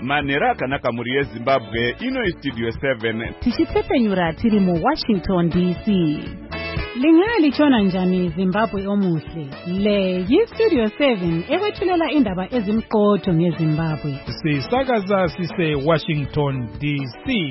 Manera akanaka muri yeZimbabwe ino Studio 7 tichipfepenyura tiri mu Washington DC. Lingalichona njani Zimbabwe omuhle? Le yi-Studio 7 ekwethulela indaba ezimqotho ngeZimbabwe. Sisakaza sise Washington DC.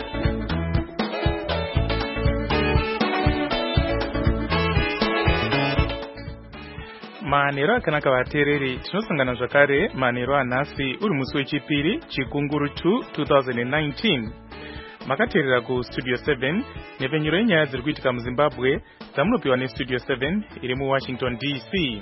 Manero akanaka vateereri, tinosangana zvakare manero anhasi uri musi wechipiri chikunguru 2 2019. Makateerera ku Studio 7 nepfenyuro yenyaya dziri kuitika muZimbabwe dzamunopiwa neStudio 7 iri muWashington DC.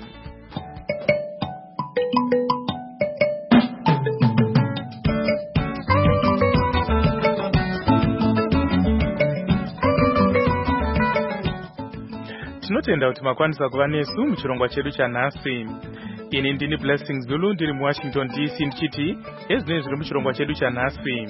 Tinotenda kuti makwanisa kuva nesu muchirongwa chedu chanhasi. Ini ndini Blessings Zulu ndiri muWashington DC ndichiti ezvinenge zviri muchirongwa chedu chanhasi.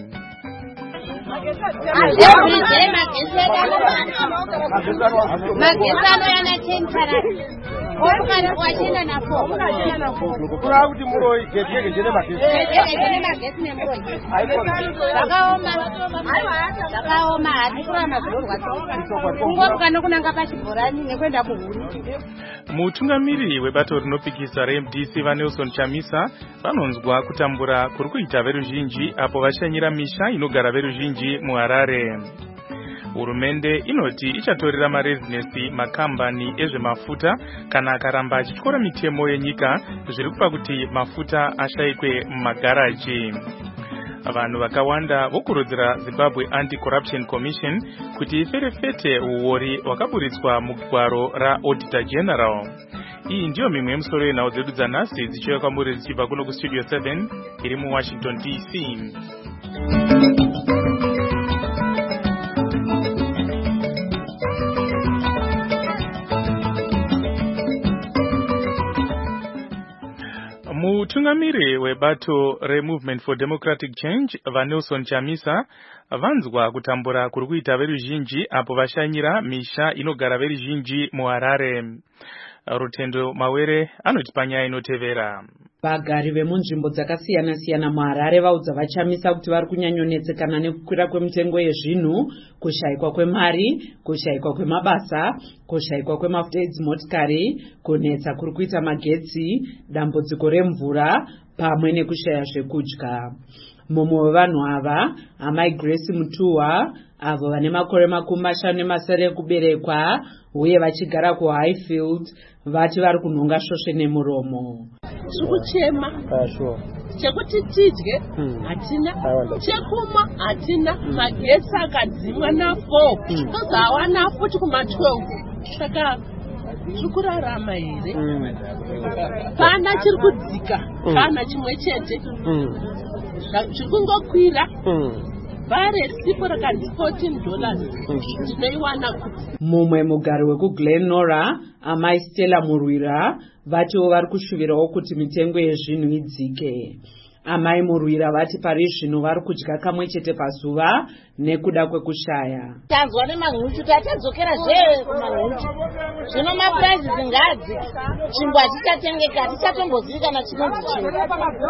Mutungamiri webato rinopikisa reMDC vaNelson Chamisa vanonzwa kutambura kuri kuita veruzhinji apo vashanyira misha inogara veruzhinji muHarare. Hurumende inoti ichatorera marezinesi makambani ezvemafuta kana akaramba achityora mitemo yenyika zviri kupa kuti mafuta ashayikwe mumagaraji. Vanhu vakawanda vokurudzira Zimbabwe Anti-Corruption Commission kuti iferefete uori hwakaburitswa mugwaro raAuditor General. Iyi ndiyo mimwe yemusoro yenhau dzedu dzanhasi dzichiuya kwamuri dzichibva kuno kuStudio 7 iri muWashington DC. Mutungamiri webato reMovement for Democratic Change vaNelson Chamisa vanzwa kutambura kuri kuita veruzhinji apo vashanyira misha inogara veruzhinji muHarare. Rutendo Mawere anoti panyaya inotevera. Vagari vemunzvimbo dzakasiyana-siyana muHarare vaudza vaChamisa kuti vari kunyanyonetsekana nekukwira kwemitengo yezvinhu, kushayikwa kwemari, kushayikwa kwemabasa, kushayikwa kwemafuta edzimotikari, kunetsa kuri kuita magetsi, dambudziko remvura pamwe nekushaya zvekudya. Mumwe wevanhu ava, amai Grace Mutuwa, avo vane makore 50 ekuberekwa uye vachigara kuHighfield, vati vari kunhonga svosve nemuromo. Tikuchema chekuti tidye hatina, chekumwa hatina, magetsi akadzimwa na4 tozawana futi kuma12. Saka zvikurarama here? Pana chiri kudzika, pana chimwe chete zvikungokwira. Bare sipo rakanzi $14 tinoiwana kuti. Mumwe mugari wekuGlen Norah, amai Stella Murwira, vatiwo vari kushuvirawo kuti mitengo yezvinhu idzike. Amai Murwira vati pari zvino vari kudya kamwe chete pazuva nekuda kwekushaya. Tanzwa nemahunchu tatadzokera zve kumahunchu. Zvino mapuraizi ngadzike. Chingwa chichatengeka hatichatombozivikana chinonzi chingwa.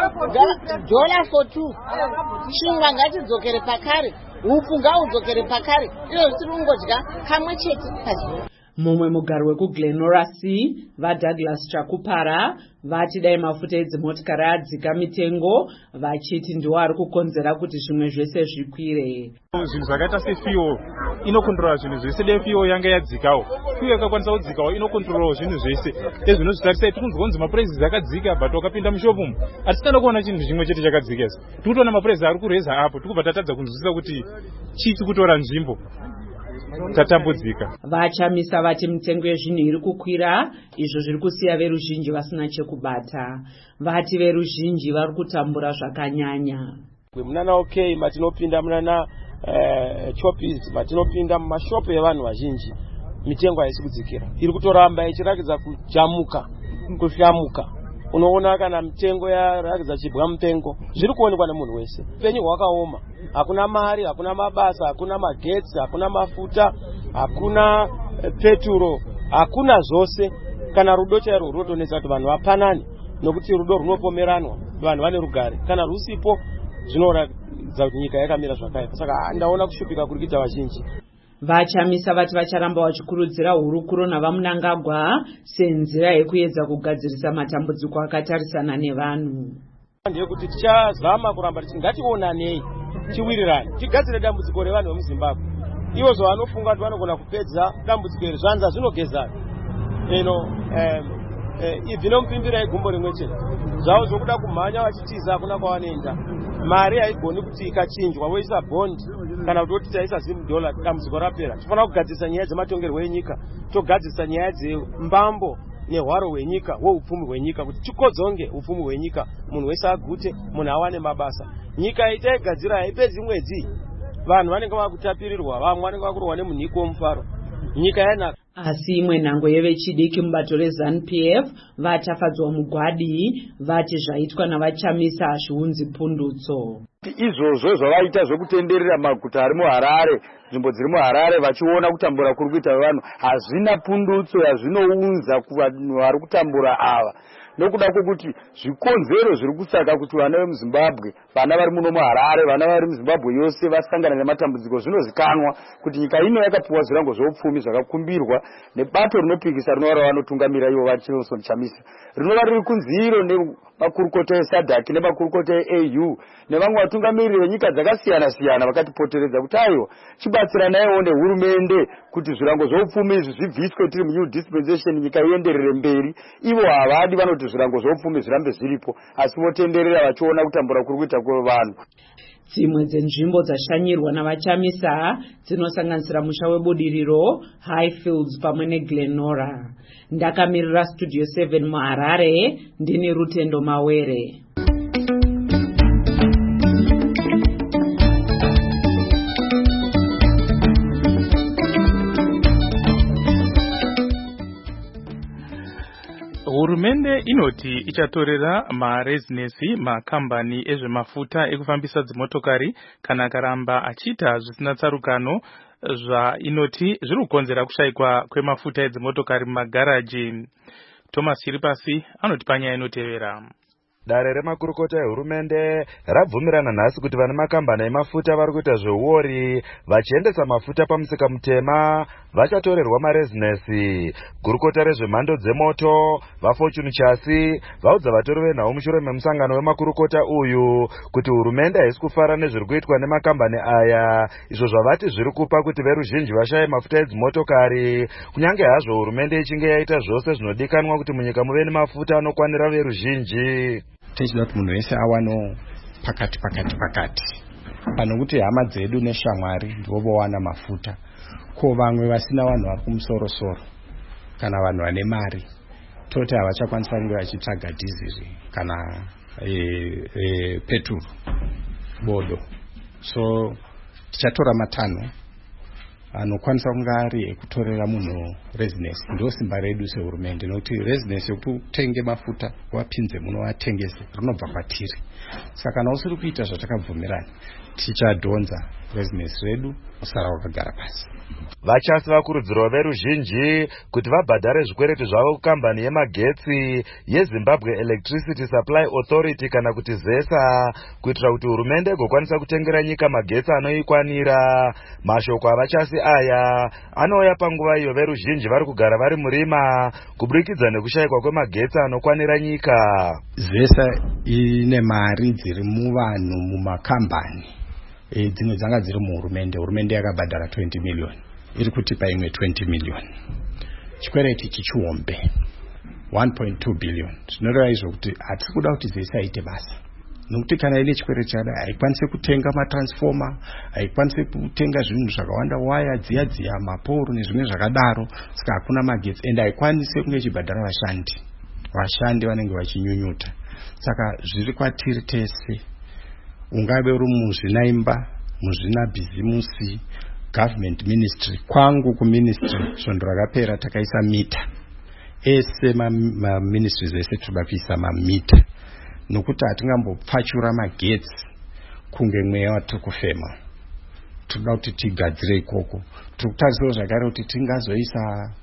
$4 chingwa ngachidzokere pakare. Upu ngaudzokere pakare. Iyo tiri kungodya kamwe chete pazuva. Mumwe mugari wekuGlen Norah vaDouglas Chakupara vati dai mafuta edzimotikari adzika mitengo, vachiti ndiwo ari kukonzera kuti zvimwe zvese zvikwire. Zvinhu zvakaita sefuel inokontrola zvinhu zvese. Dai fuel yanga yadzikawo, fuel yakakwanisa kudzikawo inokontrola zvinhu zvese. Ezvinozvitarisa tikunzwa kunzi mapuraizi akadzika, but wakapinda mushopu umu hatisana kuona chinhu chimwe chete chakadzika. Tikutoona mapuraizi ari kureza apo, tikubva tatadza kunzwisisa kuti chii kutora nzvimbo. Tatambudzika. VaChamisa vati mitengo yezvinhu iri kukwira, izvo zviri kusiya veruzhinji vasina chekubata. Vati veruzhinji vari kutambura zvakanyanya. Munana OK matinopinda munana Choppies matinopinda mumashopu evanhu vazhinji, mitengo haisi kudzikira, iri kutoramba ichirakidza kujamuka, kuhlambuka. Unoona kana mitengo yarakidza chibwa mupengo, zviri kuonekwa nemunhu wese. Upenyu hwakaoma, hakuna mari, hakuna mabasa, hakuna magetsi, hakuna mafuta, hakuna peturo, hakuna zvose. Kana rudo chairwo runotonetsa kuti vanhu vapanane, nokuti rudo runopomeranwa, vanhu vane rugare. Kana rusipo zvinoratidza kuti nyika yakamira zvakaipa. Saka ndaona kushupika kuri kuita vazhinji. Vachamisa vati vacharamba vachikurudzira hurukuro navamunangagwa senzira yekuedza kugadzirisa matambudziko akatarisana nevanhu. Ndeyekuti tichazama kuramba ngationanei tiwirirane tigadzire dambudziko revanhu vemuZimbabwe. Ivo zvavanofunga kuti vanogona kupedza dambudziko iri zvanza zvinogezana. Ibvi nomupimbira igumbo rimwe chete. Zvavo zvokuda kumhanya vachitiza hakuna kwavanoenda. Mari haigoni kuti ikachinjwa voisa bond kana kuti voti taisa $0 dambudziko rapera. Tofanira kugadzirisa nyaya dzematongerwo enyika, togadzirisa nyaya dzembambo nehwaro hwenyika hweupfumi hwenyika kuti tikodzonge upfumi hwenyika, munhu wese agute, munhu awane mabasa. Nyika itaigadzira haipedzi mwedzi, vanhu vanenge vakutapirirwa, vamwe vanenge vakurwa nemunhiko womufaro. Nyika yanaka. Asi imwe nhango yevechidiki mubato reZANU-PF vatafadzwa mugwadi vati zvaitwa navachamisa hazviunzi pundutso. Izvozvo zvavaita zvekutenderera maguta ari muHarare, nzvimbo dziri muHarare vachiona kutambura kuri kuita vanhu hazvina pundutso yazvinounza kuvanhu vari kutambura ava. Nokuda kwokuti zvikonzero zviri kusaka kuti vana vemuZimbabwe, vana vari muno muHarare, vana vari muZimbabwe yose vasangana nematambudziko zvinozikanwa kuti nyika ino yakapiwa zvirango zveupfumi zvakakumbirwa nebato rinopikisa rinova ravanotungamira ivo vaNelson Chamisa. Rinova riri kunziro nemakurukota eSADC nemakurukota eAU nevamwe vatungamiriri venyika dzakasiyana-siyana vakatipoteredza kuti aiwa chibatsiranaiwo nehurumende kuti zvirango zveupfumi izvi zvibviswe tiri muNew Dispensation nyika ienderere mberi. Ivo havadi, vanoti zvirango zveupfumi zvirambe zviripo, asi votenderera vachiona kutambura kuri kuita kwevanhu. Dzimwe dzenzvimbo dzashanyirwa navachamisa dzinosanganisira musha webudiriro, Highfields pamwe neGlenora. Ndakamirira Studio 7 muHarare, ndini Rutendo Mawere. Hurumende inoti ichatorera marezinesi makambani ezvemafuta ekufambisa dzimotokari kana akaramba achiita zvisina tsarukano zvainoti zviri kukonzera kushayikwa kwemafuta edzimotokari mumagaraji. Thomas Chiripasi anoti panyaya inotevera. Dare remakurukota ehurumende rabvumirana nhasi kuti vane makambani emafuta vari kuita zveuori vachiendesa mafuta pamusika mutema vachatorerwa marezinesi. Gurukota rezvemhando dzemoto vaFortune Chasi vaudza vatori venhau mushure memusangano wemakurukota uyu kuti hurumende haisi kufara nezviri kuitwa nemakambani aya, izvo zvavati zviri kupa kuti veruzhinji vashaye mafuta edzimotokari, kunyange hazvo hurumende ichinge yaita zvose zvinodikanwa kuti munyika muve nemafuta anokwanira veruzhinji. Tichida kuti munhu wese awano pakati pano kuti hama dzedu neshamwari ndivo vowana mafuta, ko vamwe vasina vanhu vari kumusoro kana vanhu vane mari toti havachakwanisa kunge vachitsvaga dhiziri kana peturu bodo. So tichatora matanho anokwanisa kunge ari ekutorera munhu rezinesi. Ndo simba redu sehurumende, nokuti rezinesi yekutenge mafuta wapinze muno watengese rinobva kwatiri. Saka kana usiri kuita zvatakabvumirana tichadhonza rezinesi redu usara wakagara pasi. Vachasi vakurudzirwa veruzhinji kuti vabhadhare zvikwereti zvavo kukambani yemagetsi yeZimbabwe Electricity Supply Authority kana kuti ZESA, kuitira kuti hurumende igokwanisa kutengera nyika magetsi anoikwanira. Mashoko avachasi aya anouya panguva iyo veruzhinji vari kugara vari murima kuburikidza nekushayikwa kwemagetsi anokwanira nyika. ZESA ine mari dziri muvanhu mumakambani, dzimwe dzanga dziri muhurumende. Hurumende yakabhadhara 20 million, iri kutipa imwe 20 million. Chikwereti chichiombe 1.2 billion. Zvinoreva izvo kuti hatisi kuda kuti ZESA ite basa, nokuti kana ine chikwereti chakadai haikwanisi kutenga matransformer, haikwanisi kutenga zvinhu zvakawanda, waya dziya maporo nezvimwe zvakadaro. Saka hakuna magetsi ende haikwanisi kunge ichibhadhara vashandi vanenge vachinyunyuta. Saka zviri kwatiri tese, ungave uri muzvinaimba, muzvina bhizimusi, government ministry, kwangu kuministry svondo rakapera takaisa mita ese maministries ese toda kuisa mamita, nokuti hatingambopfachura magetsi kunge mweya watiri kufema. Toda kuti tigadzire ikoko. Tiri kutarisawo zvakare kuti tingazoisa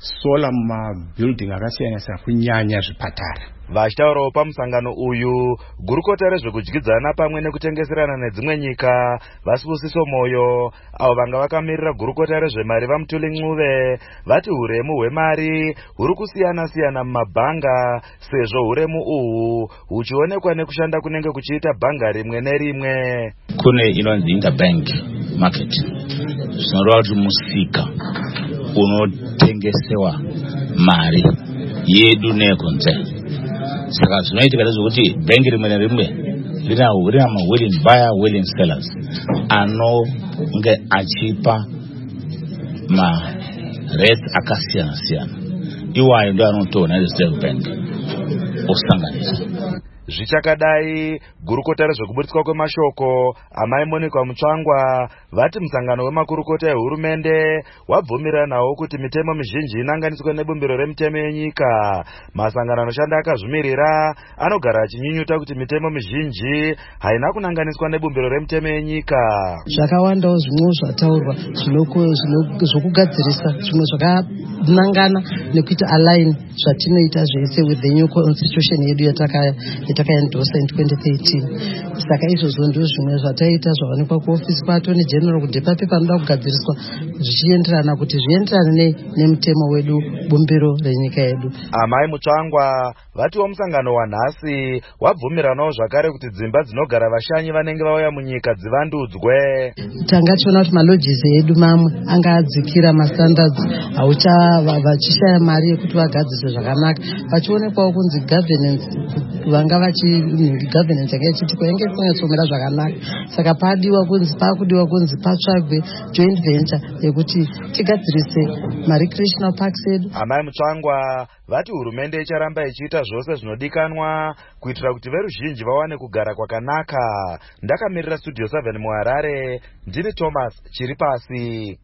solar mumabuilding akasiyana siyana kunyanya zvipatara. Vachitaurawo pamusangano uyu, gurukota rezvekudyidzana pamwe nekutengeserana nedzimwe nyika Vasibusiso Moyo, avo vanga vakamirira gurukota rezvemari vaMutuli Ncube, vati huremu hwemari huri kusiyana-siyana mumabhanga, sezvo huremu uhu huchionekwa nekushanda kunenge kuchiita bhanga rimwe nerimwe. Kune inonzi interbank market, zvinoreva kuti musika unotengesewa mari yedu neyekunze. Saka zvinoitika zvekuti bhengi rimwe nerimwe rina ma-willing buyer, willing sellers anonge achipa ma-rates akasiyana-siyana. Iwayo ndio anotoona Reserve Bank osanganisa. Zvichakadai, gurukota rezvekuburitswa kwemashoko amai Monica Mutsvangwa vati musangano wemakurukota ehurumende wabvumiranawo kuti mitemo mizhinji inanganiswe nebumbiro remitemo yenyika. Masangano anoshanda akazvimirira anogara achinyunyuta kuti mitemo mizhinji haina kunanganiswa nebumbiro remitemo yenyika. Zvakawandawo zvimwe zvataurwa zvokugadzirisa zvimwe zvakanangana nekuita align zvatinoita zvese with the new constitution yedu yatakaendosa in 2013. Saka izvozvo ndio zvimwe zvataita zvaonekwa kuofisi kwaTatoni General kuti pape panoda kugadziriswa zvichienderana kuti zvienderane nemutemo wedu bumbiro renyika yedu. Amai Mutsvangwa vatiwo musangano wanhasi wabvumiranawo zvakare kuti dzimba dzinogara vashanyi vanenge vauya munyika dzivandudzwe. Tanga tiona kuti malodges edu mamwe anga adzikira mastandards vachishaya mari yekuti vagadzise zvakanaka. Vachionekwawo kunzi governance vanga governance yanga ichiitika yange isingatsomera zvakanaka. Saka pakudiwa kunzi patsvagwe joint venture yekuti tigadzirise ma-recreational parks edu. Amai Mutsvangwa vati hurumende icharamba ichiita zvose zvinodikanwa kuitira kuti veruzhinji vawane kugara kwakanaka. Ndakamirira Studio 7 muHarare, ndini Thomas Chiripasi.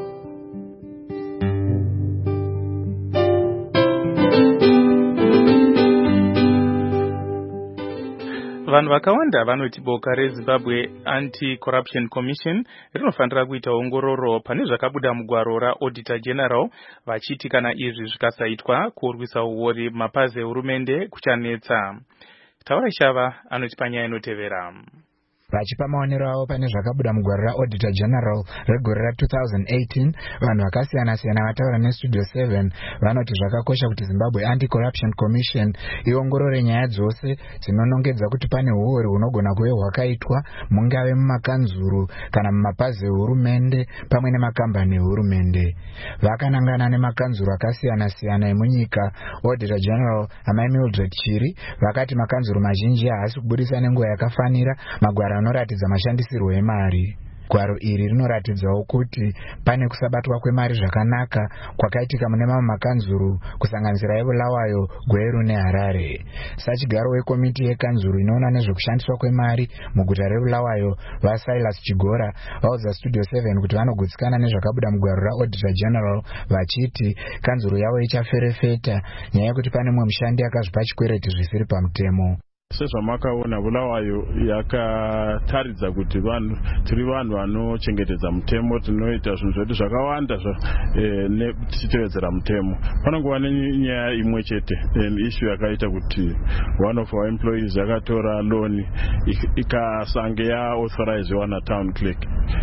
Vanhu vakawanda vanoti boka reZimbabwe Anti-Corruption Commission rinofanira kuita ongororo pane zvakabuda mugwaro raAuditor General, vachiti kana izvi zvikasaitwa kurwisa uori mapazi ehurumende kuchanetsa. Taura Shava anoti panyaya inotevera. Vachipa maonero avo pane zvakabuda mugwaro raAuditor General regore ra2018, vanhu vakasiyana-siyana vataura neStudio 7 vanoti zvakakosha kuti Zimbabwe Anti-Corruption Commission iongorore nyaya dzose dzinonongedza kuti pane uori hunogona kuve hwakaitwa mungave mumakanzuru kana mumapazi ehurumende pamwe nemakambani ehurumende. Vakanangana nemakanzuru akasiyana-siyana emunyika, Auditor General amai Mildred Chiri vakati makanzuru mazhinji haasi kubudisa nenguva yakafanira magwaro anoratidza mashandisirwo emari. Gwaro iri rinoratidzawo kuti pane kusabatwa kwemari zvakanaka kwakaitika mune mamwe makanzuru kusanganisira eBulawayo, Gweru neHarare. Sachigaro wekomiti yekanzuru inoona nezvekushandiswa kwemari muguta reBulawayo, vaSilas Chigora vaudza Studio 7 kuti vanogutsikana nezvakabuda mugwaro raAuditor General vachiti kanzuru yavo ichaferefeta nyaya yekuti pane mumwe mushandi akazvipa chikwereti zvisiri pamutemo. Sezvamakaona Bulawayo yakataridza kuti tiri vanhu vanochengetedza mutemo, tinoita zvinhu zvedu zvakawanda tichitevedzera mutemo. Panongova nenyaya imwe chete, issue yakaita kuti one of our employees yakatora loan ikasange yaauthorizewa naTown Clerk.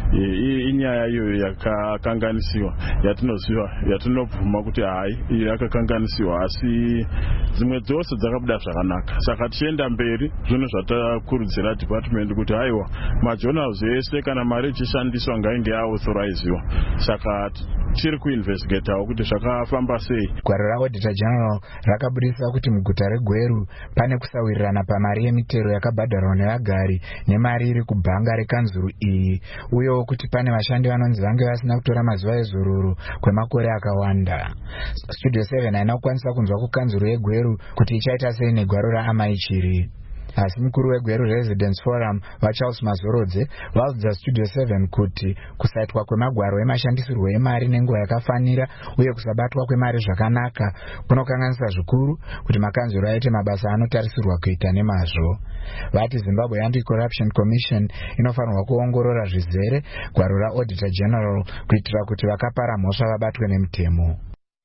Inyaya iyoyo yakakanganisiwa, yatinoziva, yatinobvuma kuti hai iyo yakakanganisiwa, asi dzimwe dzose dzakabuda zvakanaka. Saka tichienda mberi zvino zvatakurudzira department kuti haiwa majournals ese kana mari ichishandiswa ngainge yaauthorizewa. Saka tiri kuinvestigatewo kuti zvakafamba sei. Gwaro raAuditor General rakabudisa kuti muguta reGweru pane kusawirirana pamari yemitero yakabhadharwa nevagari nemari iri kubhanga rekanzuru iyi, uyewo kuti pane vashandi vanonzi vange vasina kutora mazuva ezororo kwemakore akawanda. Studio 7 haina kukwanisa kunzwa kukanzuru yeGweru kuti ichaita sei negwaro raamai Chiri. Asi mukuru weGweru Residence Forum vaCharles Mazorodze vaudza Studio 7 kuti kusaitwa kwemagwaro emashandisirwo emari nenguva yakafanira uye kusabatwa kwemari zvakanaka kunokanganisa zvikuru kuti makanzuru aite mabasa anotarisirwa kuita nemazvo. Vati Zimbabwe Anti-Corruption Commission inofanirwa kuongorora zvizere gwaro raAuditor General kuitira kuti vakapara mhosva vabatwe nemutemo. Taona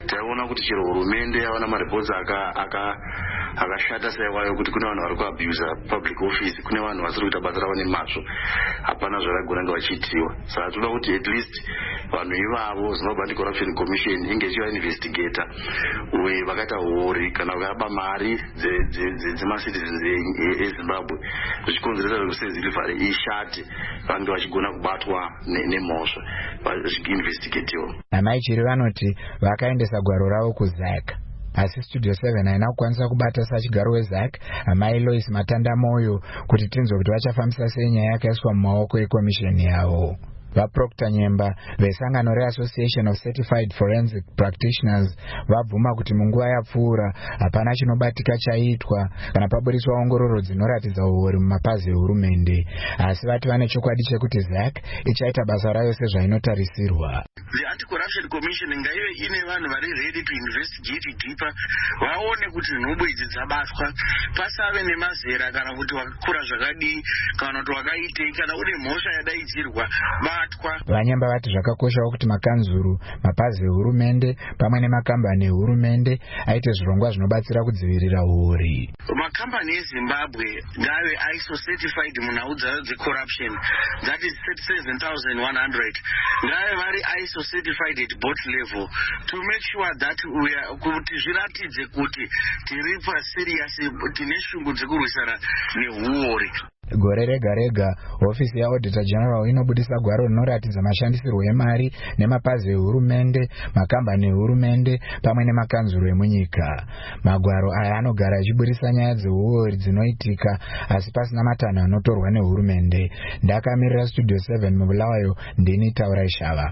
kuti chero hurumende yawana mareports akashata saiwayo kuti kune vanhu vari kuabuse public office, kune vanhu vasiri kuita basa ravo nemazvo, hapana zvavagona nga vachiitiwa. Saka toda kuti at least vanhu ivavo Zimbabwe Anti-Corruption Commission inge ichivainvestigata uye vakaita huori kana vakaba mari dzemacitizens eZimbabwe zvichikonzeresa kuti delivery ishate vange vachigona kubatwa nemhosva vachiinvestigatiwa. Amai chiri vanoti vakaendesa gwaro ravo kuZAC, asi Studio 7 haina kukwanisa kubata sachigaro weZAC amai Lois Matanda Moyo kuti tinzwe kuti vachafambisa sei nyaya yakaiswa mumaoko ekomisheni yavo. VaProctor Nyemba vesangano reAssociation of Certified Forensic Practitioners vabvuma kuti munguva yapfuura hapana chinobatika chaitwa kana paburiswa ongororo dzinoratidza uori mumapazi ehurumende, asi vati vane chokwadi chekuti ZAC ichaita basa rayo sezvainotarisirwa. The Anti-Corruption Commission ngaive ine vanhu vari ready to investigate deeper, vaone kuti nhumbu idzi dzabatwa, pasave nemazera kana kuti wakakura zvakadii kana kuti wakaitei kana une mhosva yadaidzirwa batwa. Vanyemba vati zvakakoshawo kuti makanzuru, mapazi ehurumende pamwe nemakambani ehurumende aite zvirongwa zvinobatsira kudzivirira uori. Makambani eZimbabwe ngave ISO certified munhau dzayo dzecorruption, that is 37,100, ngave vari ISO certified at both level to make sure that kuti zviratidze kuti tiri paserious, tine shungu dzekurwisana nehuori. Gore rega rega ofisi yaAuditor General inobudisa gwaro rinoratidza mashandisirwo emari nemapazi ehurumende, makambani ehurumende pamwe nemakanzuro emunyika. Magwaro aya anogara achiburisa nyaya dzeuori dzinoitika asi pasina matanho anotorwa nehurumende. Ndakamirira Studio 7 muBulawayo, ndini Taurai Shava.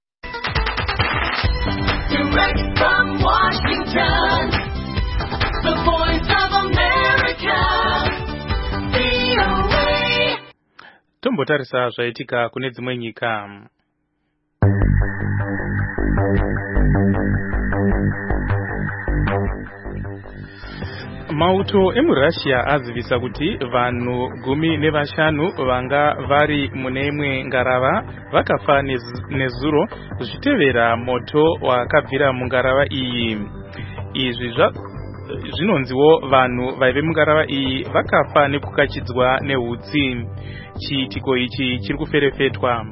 Direct from Washington, the voice of America, VOA. Tombotarisa zvaitika kune dzimwe nyika. Mauto emuRussia azivisa kuti vanhu 15 vanga vari mune imwe ngarava vakafa nezuro zvichitevera moto wakabvira mungarava iyi. Izvi zvinonziwo vanhu vaive mungarava iyi vakafa nekukachidzwa nehutsi. Chiitiko ichi chiri kuferefetwa.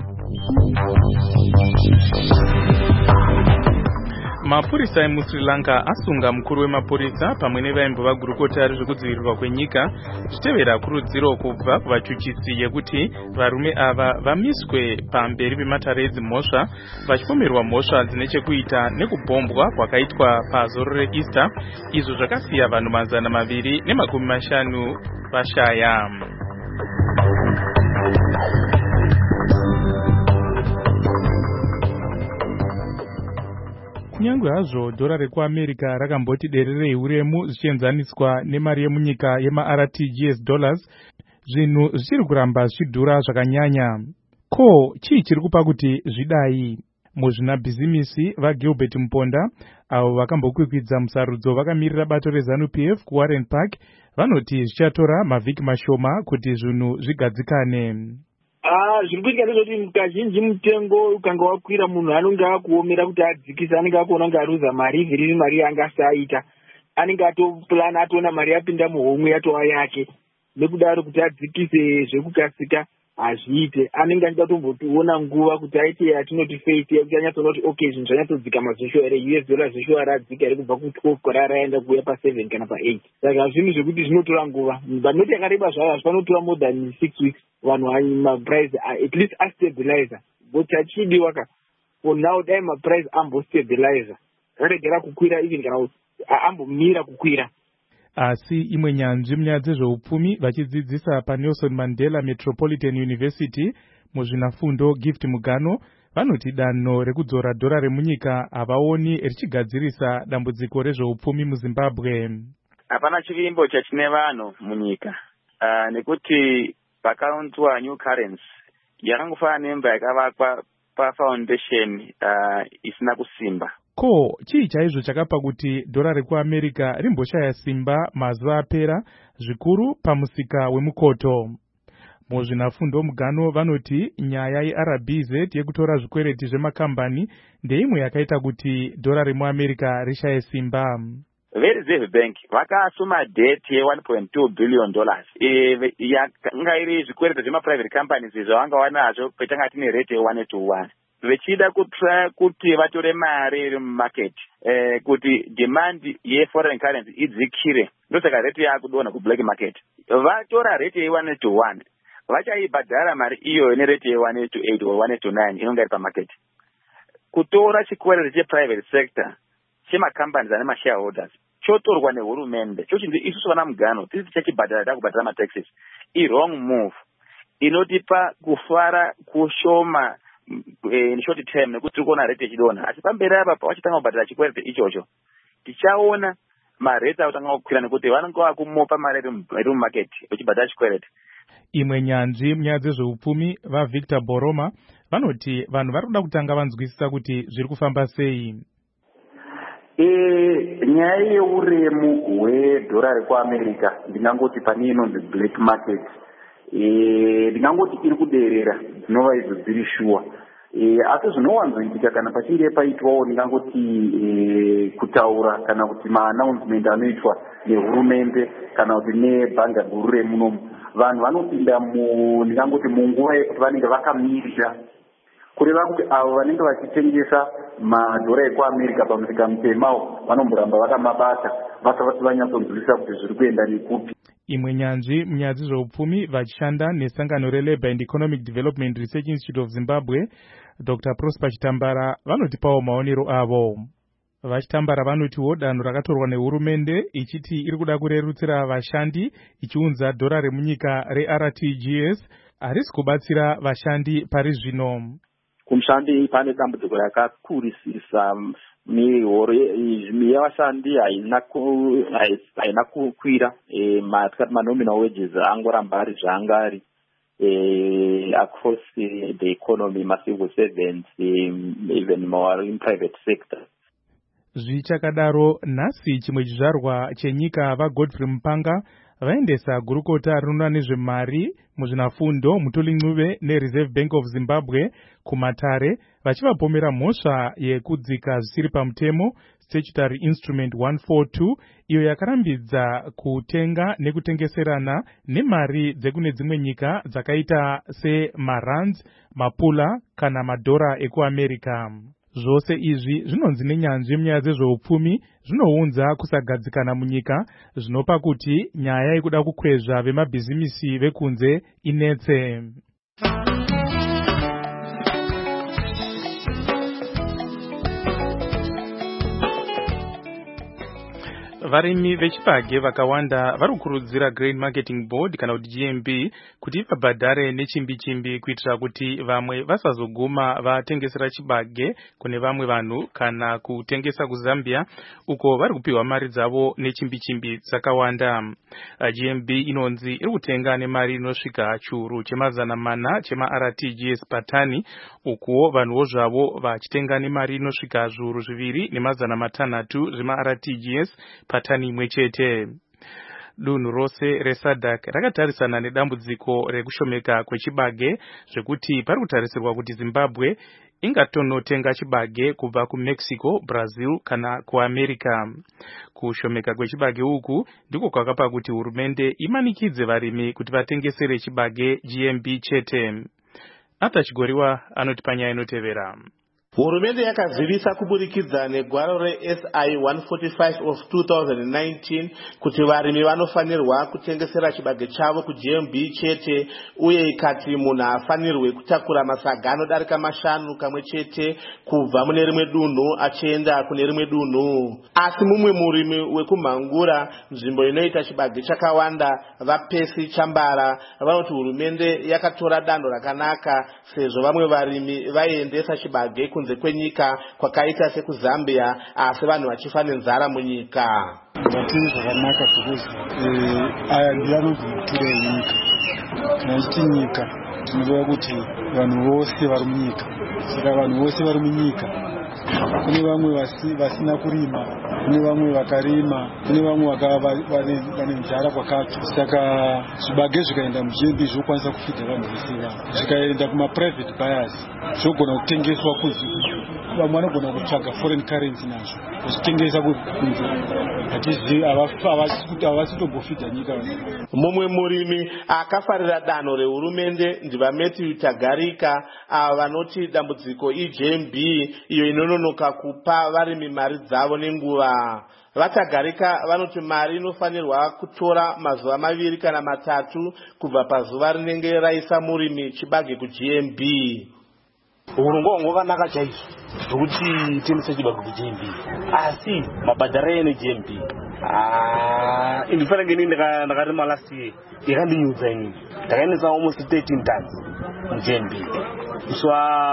Mapurisa emuSri Lanka asunga mukuru wemapurisa pamwe nevaimbova gurukota rezvekudzivirirwa kwenyika zvichitevera kurudziro kubva kuvachuchisi yekuti varume ava vamiswe pamberi pematare edzimhosva vachipomerwa mhosva dzine chekuita nekubhombwa kwakaitwa pazoro reEaster, izvo zvakasiya vanhu 250 vashaya. Kunyange hazvo dhora rekuAmerica rakamboti dererei uremu zvichienzaniswa nemari yemunyika yemaRTGS dollars, zvinhu zvichiri kuramba zvichidhura zvakanyanya. Ko chii chiri kupa kuti zvidai? Muzvinabhizimisi vaGilbert Mponda avo vakambokwikwidza musarudzo vakamirira bato reZANU-PF kuWarren Park vanoti zvichatora mavhiki mashoma kuti zvinhu zvigadzikane. Zviri kuitika ndezvoti kazhinji mutengo ukanga wakwira munhu anenge akuomera kuti adzikisa, anenge akuona kunge aruza mari ivhiri mari yanga asaita, anenge atopulana atoona mari yapinda muhomwe yatova yake, nekudaro kuti adzikise zvekukasika hazviite. Anenge achida kutombotiona nguva kuti aite atinoti fate yekuti anyatsoona kuti okay zvinhu zvanyatsodzika mazisho here, US dollar zisho radzika here kubva ku12 kora raenda kuuya pa7 kana pa8. Saka zvinhu zvekuti zvinotora nguva, banoti yakareba zvayo hazvinotora more than 6 weeks vanhu maprice at least astabilizer. But achidiwa ka for now dai maprice ambostabilizer aregera kukwira even kana ambomira kukwira. Asi imwe nyanzvi munyaya dzezveupfumi vachidzidzisa paNelson Mandela Metropolitan University muzvinafundo Gift Mugano vanoti danho rekudzora dhora remunyika havaoni richigadzirisa dambudziko rezveupfumi muZimbabwe. Hapana chivimbo chachine vanhu munyika nekuti pakaunzwa new currency yakangofanana nemba yakavakwa pafoundation isina kusimba. Ko chii chaizvo chakapa kuti dhora rekuAmerica rimboshaya simba mazuva apera zvikuru pamusika wemukoto? Muzvinafundo mugano vanoti nyaya yeRBZ yekutora zvikwereti zvemakambani ndeimwe yakaita kuti dhora remuAmerica rishaye simba. VeReserve Bank vakasuma debt ye$1.2 billion yanga iri zvikwereti zvemaprivate companies zvavanga wanazvo petanga tine rate ye1:1 vechida kuti vatore mari iri mumarket kuti demand yeforeign currency idzikire ndosaka rate yakudonha kublack market. Vatora rate ye1:1 vachaibhadhara mari iyo ine rate ye1:8 or 1:9 inonga iri pamarket. Kutora chikwereti cheprivate sector chemacompanies ane mashareholders chotorwa nehurumende chochindi isusu vana mugano tisi tichachibhadhara takubhadhara mataxes wrong move inotipa kufara kushoma in short term nekuti tiri kuona rate ichidonha asi pamberi apa pavachitanga kubhadhara chikwereti ichocho tichaona marate akutanga kukwira nekuti vanenge vakumupa mari iri mumarket vachibhadhara chikwereti. Imwe nyanzvi munyaya dzezveupfumi vaVictor Boroma vanoti vanhu vari kuda kutanga vanzwisisa kuti zviri kufamba sei. Nyaya yeuremu hwedhora rekuAmerica ndingangoti pane inonzi black market ndingangoti iri kuderera dzinova idzo dziri shuwa asi zvinowanzoitika kana pachinge paitwawo ndingangoti kutaura kana kuti maannouncement anoitwa nehurumende kana kuti nebhanga guru remunomu vanhu vanopinda ndingangoti munguva yekuti vanenge vakamirira kureva kuti avo vanenge vachitengesa madhora ekuAmerica pamusika mutemawo vanomboramba vakamabata vasati vanyatsonzwisisa kuti zviri kuenda nekupi. Imwe nyanzvi munyaya dzezveupfumi vachishanda nesangano reLabour and Economic Development Research Institute of Zimbabwe Dr. Prosper Chitambara vanotipawo maonero avo. Vachitambara vanotiwo danho rakatorwa nehurumende ichiti iri kuda kurerutsira vashandi ichiunza dhora remunyika reRTGS harisi kubatsira vashandi pari zvino. Kumushandi pane dambudziko rakakurisisa mihoro yevashandi haina kukwira tikati manominal wages angoramba ari zvaanga ari across the economy, civil servants, even more in private sector. Zvichakadaro nhasi chimwe chizvarwa chenyika vaGodfrey Mupanga vaendesa gurukota rinoona nezvemari muzvinafundo Mutoli Ncube neReserve Bank of Zimbabwe kumatare vachivapomera mhosva yekudzika zvisiri pamutemo Statutory Instrument 142 iyo yakarambidza kutenga nekutengeserana nemari dzekune dzimwe nyika dzakaita semarandz, mapula kana madhora ekuAmerica. Zvose izvi zvinonzi nenyanzvi munyaya dzezveupfumi zvinounza kusagadzikana munyika zvinopa kuti nyaya yekuda kukwezva vemabhizimisi vekunze inetse. Varimi vechipage vakawanda varikurudzira Grain Marketing Board kana kuti GMB kuti vabhadhare nechimbi-chimbi kuitira kuti vamwe vasazoguma vatengesera chibage kune vamwe vanhu kana kutengesa kuZambia uko vari kupiwa mari dzavo nechimbi-chimbi dzakawanda. GMB inonzi iri kutenga nemari inosvika chiuru chema400 chemaRTGS patani uko vanhuwo zvavo vachitenga nemari inosvika zviuru 2,600 zvemaRTGS patani imwe chete. Dunhu rose reSADC rakatarisana nedambudziko rekushomeka kwechibage zvekuti pari kutarisirwa kuti Zimbabwe ingatonotenga chibage kubva kuMexico, Brazil kana kuAmerica. Kushomeka kwechibage uku ndiko kwakapa kuti hurumende imanikidze varimi kuti vatengesere chibage GMB chete. Atachigoriwa anoti panyaya inotevera. Hurumende yakazivisa kuburikidza negwaro reSI 145 of 2019 kuti varimi vanofanirwa kutengesera chibage chavo kuGMB chete uye ikati munhu afanirwe kutakura masaga anodarika 5 kamwe chete kubva mune rimwe dunhu achienda kune rimwe dunhu. Asi mumwe murimi wekumhangura nzvimbo inoita chibage chakawanda vaPesi Chambara vanoti hurumende yakatora danho rakanaka sezvo vamwe varimi vaiendesa chibage kunze kwenyika kwakaita sekuZambia asi vanhu vachifa nenzara munyika. Zvatiri zvakanaka because aya ndiyo anobvumukira enyika. Tinachiti nyika tinoreva kuti vanhu vose vari munyika. Saka vanhu vose vari munyika kune vamwe vasina kurima, kune vamwe vakarima, kune vamwe vane nzara kwakatsva. Saka zvibage zvikaenda muGMB zvokwanisa kufidha vanhu vese vanhu. Zvikaenda kuma-private buyers zvogona kutengeswa kunze. Vamwe vanogona kutsvaga foreign currency nazvo vachitengesa kunze. Havasi tombofidha nyika. Mumwe murimi akafarira danho rehurumende ndivaMatthew Tagarika vanoti dambudziko iGMB iyo inononoka kupa varimi mari dzavo nenguva. Vatagarika vanoti mari inofanirwa kutora mazuva 2 kana 3 kubva pazuva rinenge raisa murimi chibage kuGMB. Urongwa wangu wakanaka chaizvo zvokuti tendese chibage kuGMB, asi mabhadharo neGMB indifana ngeni ndakarima last year yakandinyudza inini. Ndakaendesa almost 13 tons muGMB. Musi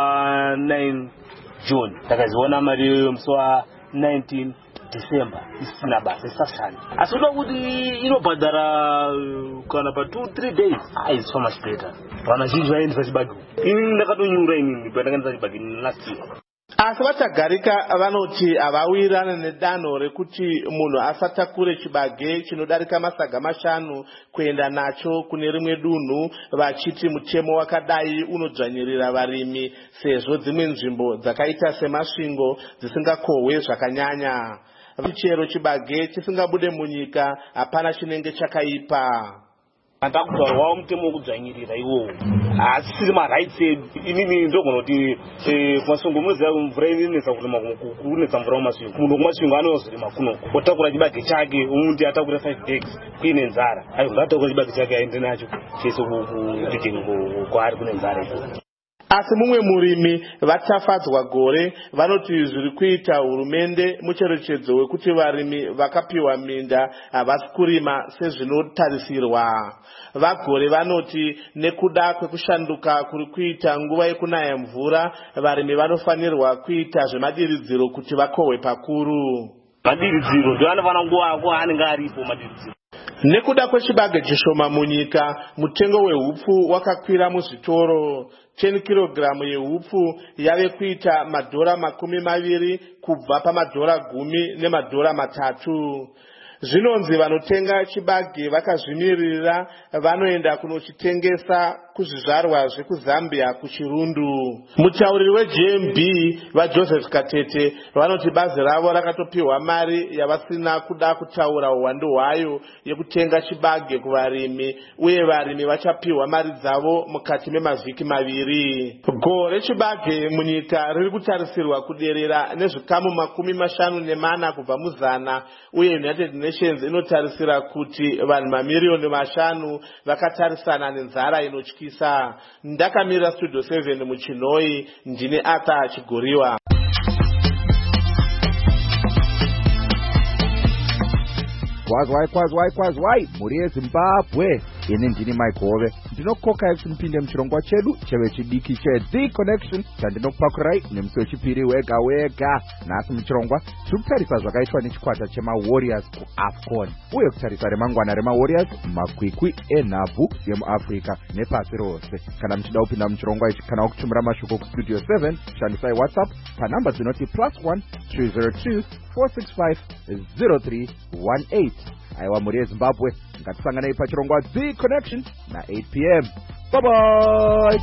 wa9 June ndakaziona mari iyoyo musi wa19 December isina basa isashanda. Asi uda kuti inobhadhara kana pa 2-3 days. It's so much better. Vana zhinji vaendesa chibage. Ini ndakatonyura inini pandakanisa chibage last year. Asi Vatagarika vanoti havawirirana nedanho rekuti munhu asatakure chibage chinodarika masaga 5 kuenda nacho kune rimwe dunhu, vachiti mutemo wakadai unodzvanyirira varimi sezvo dzimwe nzvimbo dzakaita semasvingo dzisingakohwe zvakanyanya. Chero chibage chisingabude munyika hapana chinenge chakaipa. Ndakutaurwawo mutemo wekudzvanyirira iwowo asiri marights edu. Inini ndogona kuti kumasvingo munoziva mvura inonetsa kurima kunetsa mvura mumasvingo. Munhu kumasvingo anozorima kunoko otakura chibage chake, umundi atakura 5 bags kuine nzara. Ngatakura chibage chake aende nacho chese kwaari kune nzara iko. Asi mumwe murimi vatafadzwa gore vanoti zviri kuita hurumende mucherechedzo wekuti varimi vakapiwa minda havasi kurima sezvinotarisirwa. Vagore vanoti nekuda kwekushanduka kuri kuita nguva yekunaya mvura, varimi vanofanirwa kuita zvemadiridziro kuti vakohwe pakuru. Madiridziro ndio anofana nguva anenge aripo madiridziro. Nekuda kwechibage chishoma munyika, mutengo wehupfu wakakwira muzvitoro. 10 kg yehupfu yave kuita $20 kubva $10 nemadhora3. Zvinonzi vanotenga chibage vakazvimirira vanoenda kunochitengesa kuzvizvarwa zvekuZambia kuChirundu. Mutauriri weGMB vaJoseph Katete vanoti bazi ravo rakatopiwa mari yavasina kuda kutaura uwandu hwayo yekutenga chibage kuvarimi, uye varimi vachapiwa mari dzavo mukati memavhiki 2. Gore chibage munyika riri kutarisirwa kuderera nezvikamu 54 kubva muzana, uye United Nations inotarisira kuti vanhu mamiliyoni 5 vakatarisana nenzara inotyisa. Ndakamira Studio 7 muChinoi, ndine Arthur Chigoriwa. Kwazwai muri yeZimbabwe. Ini ndini Mike Hove ndinokoka kuti mupinde muchirongwa chedu chevechidiki cheThe Connection chandinokupakurai nemusi wechipiri wega. Nhasi muchirongwa tiri kutarisa zvakaitwa nechikwata chemaWarriors kuAFCON, uye kutarisa remangwana remaWarriors makwikwi enhabvu yemuAfrica nepasi rose. Kana muchida kupinda muchirongwa ichi kana kutumira mashoko kuStudio 7 shandisai WhatsApp panhamba dzinoti +1 302 465 0318. Aiwa muri yeZimbabwe, ngatisanganei pachirongwa The Connection na 8 p.m. Bye bye.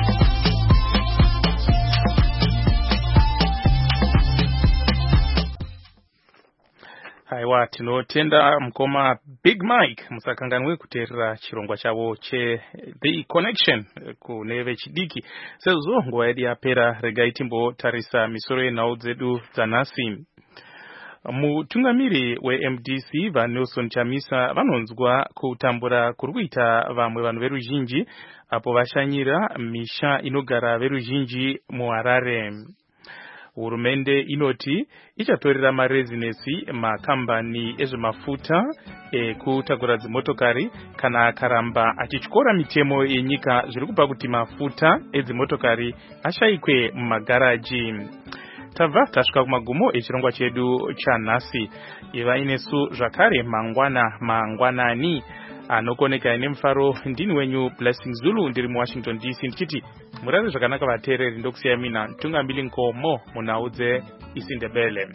Aiwa, tinotenda mukoma Big Mike musakanganwe kuteerera chirongwa chavo The Connection kune vechidiki. Sezvo nguva yedu yapera, regai timbotarisa misoro yenhau dzedu dzanhasi. Mutungamiri weMDC vaNelson Chamisa vanonzwa kutambura kuri kuita vamwe vanhu veruzhinji apo vashanyira misha inogara veruzhinji muHarare. Hurumende inoti ichatorera marezinesi makambani ezvemafuta ekutakura dzimotokari kana akaramba achityora mitemo yenyika zviri kupa kuti mafuta edzimotokari ashayikwe mumagaraji. Tabva tasvika kumagumo echirongwa chedu chanhasi. Iva inesu zvakare mangwanani. anokoneka ine mufaro ndini wenyu Blessing Zulu ndiri muWashington DC ndichiti murare zvakanaka vateereri ndokusiya mina Ntungambili Nkomo munhau dzeIsiNdebele.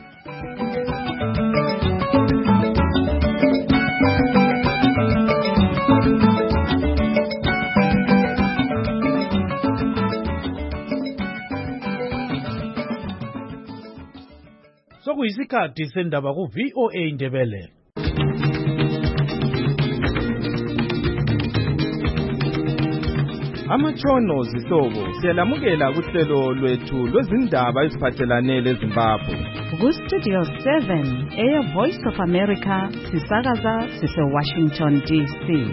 Sokuyisikhathi sendaba ku VOA Ndebele. Amatshono zihlobo siyalamukela kuhlelo lwethu lwezindaba eziphathelane leZimbabwe. Ku-Studio 7 Air Voice of America sisakaza sise-Washington DC.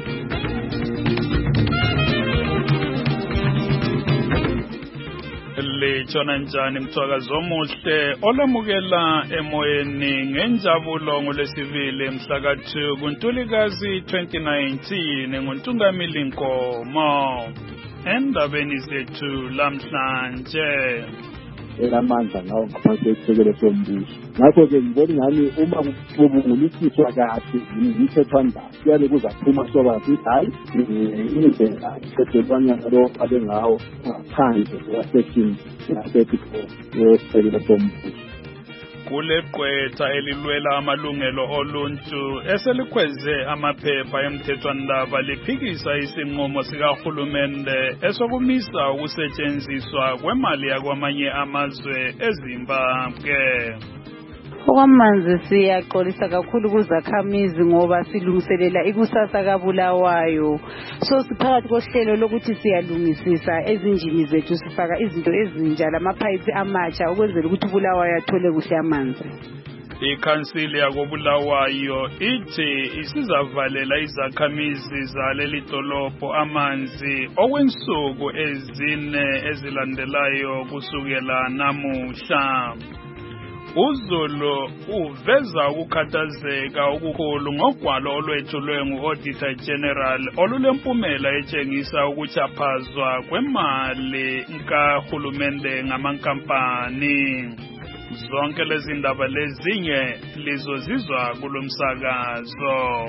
Litshona njani mthwakazi omuhle olamukela emoyeni ngenjabulo ngolwesibili mhlaka-2 kuNtulikazi 2019 nguNtungamili Nkomo. Endabeni zethu lamhlanje elamandla ngawo ngaphansi kwesisekelo sombuso. Ngakho-ke ngibona ingani uma kubungulisiswa kahle imithethwandaba kuyabe kuzaphuma soba sithi hayi indlela ithethelwanyana lo abe ngawo ngaphandle kwasection yesisekelo sombuso. Kule gqwetha elilwela amalungelo oluntu eselikhweze amaphepha emthethwandaba liphikisa isinqumo sikahulumende esokumisa ukusetshenziswa kwemali yakwamanye amazwe eZimbabwe. Okwamanzi siyaxolisa kakhulu kuzakhamizi ngoba silungiselela ikusasa kaBulawayo. So siphakathi kohlelo lokuthi siyalungisisa ezinjini zethu sifaka izinto ezintsha lamaphayiphi amatsha ukwenzela ukuthi uBulawayo athole kuhle amanzi. Ikhansili yakoBulawayo ithi isizavalela izakhamizi zaleli dolobho amanzi okwensuku ezine ezilandelayo kusukela namuhla. uZulu uveza ukukhathazeka okukhulu ngogwalo olwethulwe ngu-Auditor General olulempumela etshengisa ukuchaphazwa kwemali kahulumende ngamankampani. Zonke lezi ndaba lezinye lizozizwa kulomsakazo.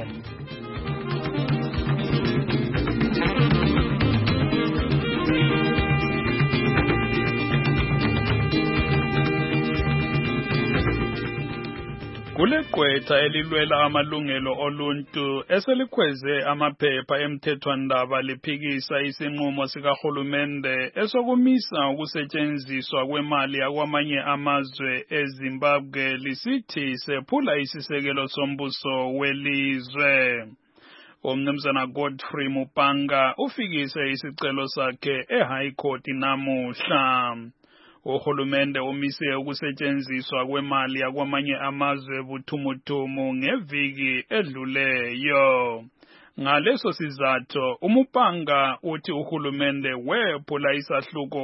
Kule gqwetha elilwela amalungelo oluntu eselikhweze amaphepha emthethwandaba liphikisa isinqumo sikahulumende esokumisa ukusetshenziswa kwemali yakwamanye amazwe eZimbabwe lisithi sephula isisekelo sombuso welizwe. Umnumzana Godfrey Mupanga ufikise isicelo sakhe eHigh Court namuhla. Uhulumende umise ukusetshenziswa kwemali yakwamanye amazwe buthumuthumu ngeviki edluleyo. Ngaleso sizathu uMupanga uthi uhulumende wephula isahluko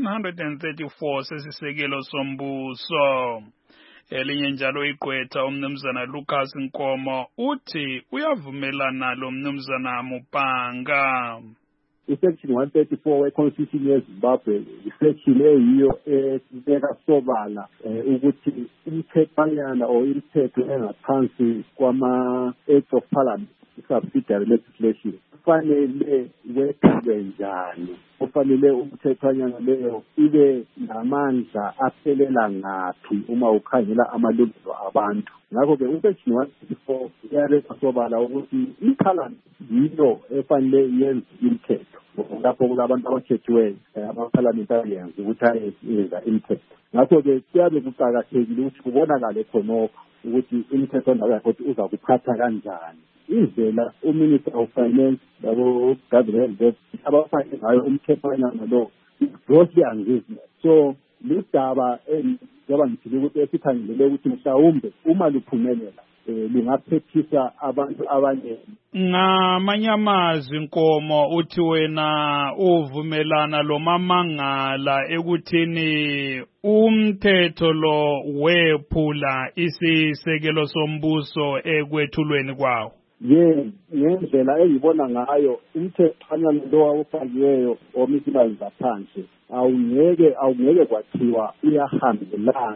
134 sesisekelo sombuso. Elinye njalo igqwetha umnumzana Lucas Nkomo uthi uyavumelana lo mnumzana Mupanga. Section 134 we-Constitution yeZimbabwe isection eyiyo esibeka sobala ukuthi imithethwanyana or imithetho engaphansi kwama-Acts of Parliament, subsidiary legislation, kufanele wethulwe njani, kufanele umthethwanyana leyo ibe namandla aphelela ngaphi uma ukhangela amalungelo abantu. Ngakho-ke usection 134 iyabeka sobala ukuthi iParliament yilo efanele yenze imithetho. Lapho kulabantu abakhethiweyo ama-parliamentarians ukuthi ayenza imithetho. Ngakho-ke kuyabe kuqakathekile ukuthi kubonakale khonokho ukuthi imithetho yakho uza kuphatha kanjani. Indlela uMinister of Finance labo Government abafake ngayo umthethwanyana lo grossly unreasonable. So lidaba njengoba ngithile ukuthi esikhangelele ukuthi mhlawumbe uma luphumelela lingaphephisa abantu abaningi. Ngamanye amazwi Nkomo uthi wena uvumelana lo mamangala ekuthini umthetho lo wephula isisekelo sombuso ekwethulweni kwawo. Ngendlela engibona ngayo umthethwanyana lo awufakiweyo omisibayo zaphansi awungeke kwathiwa uyahambelana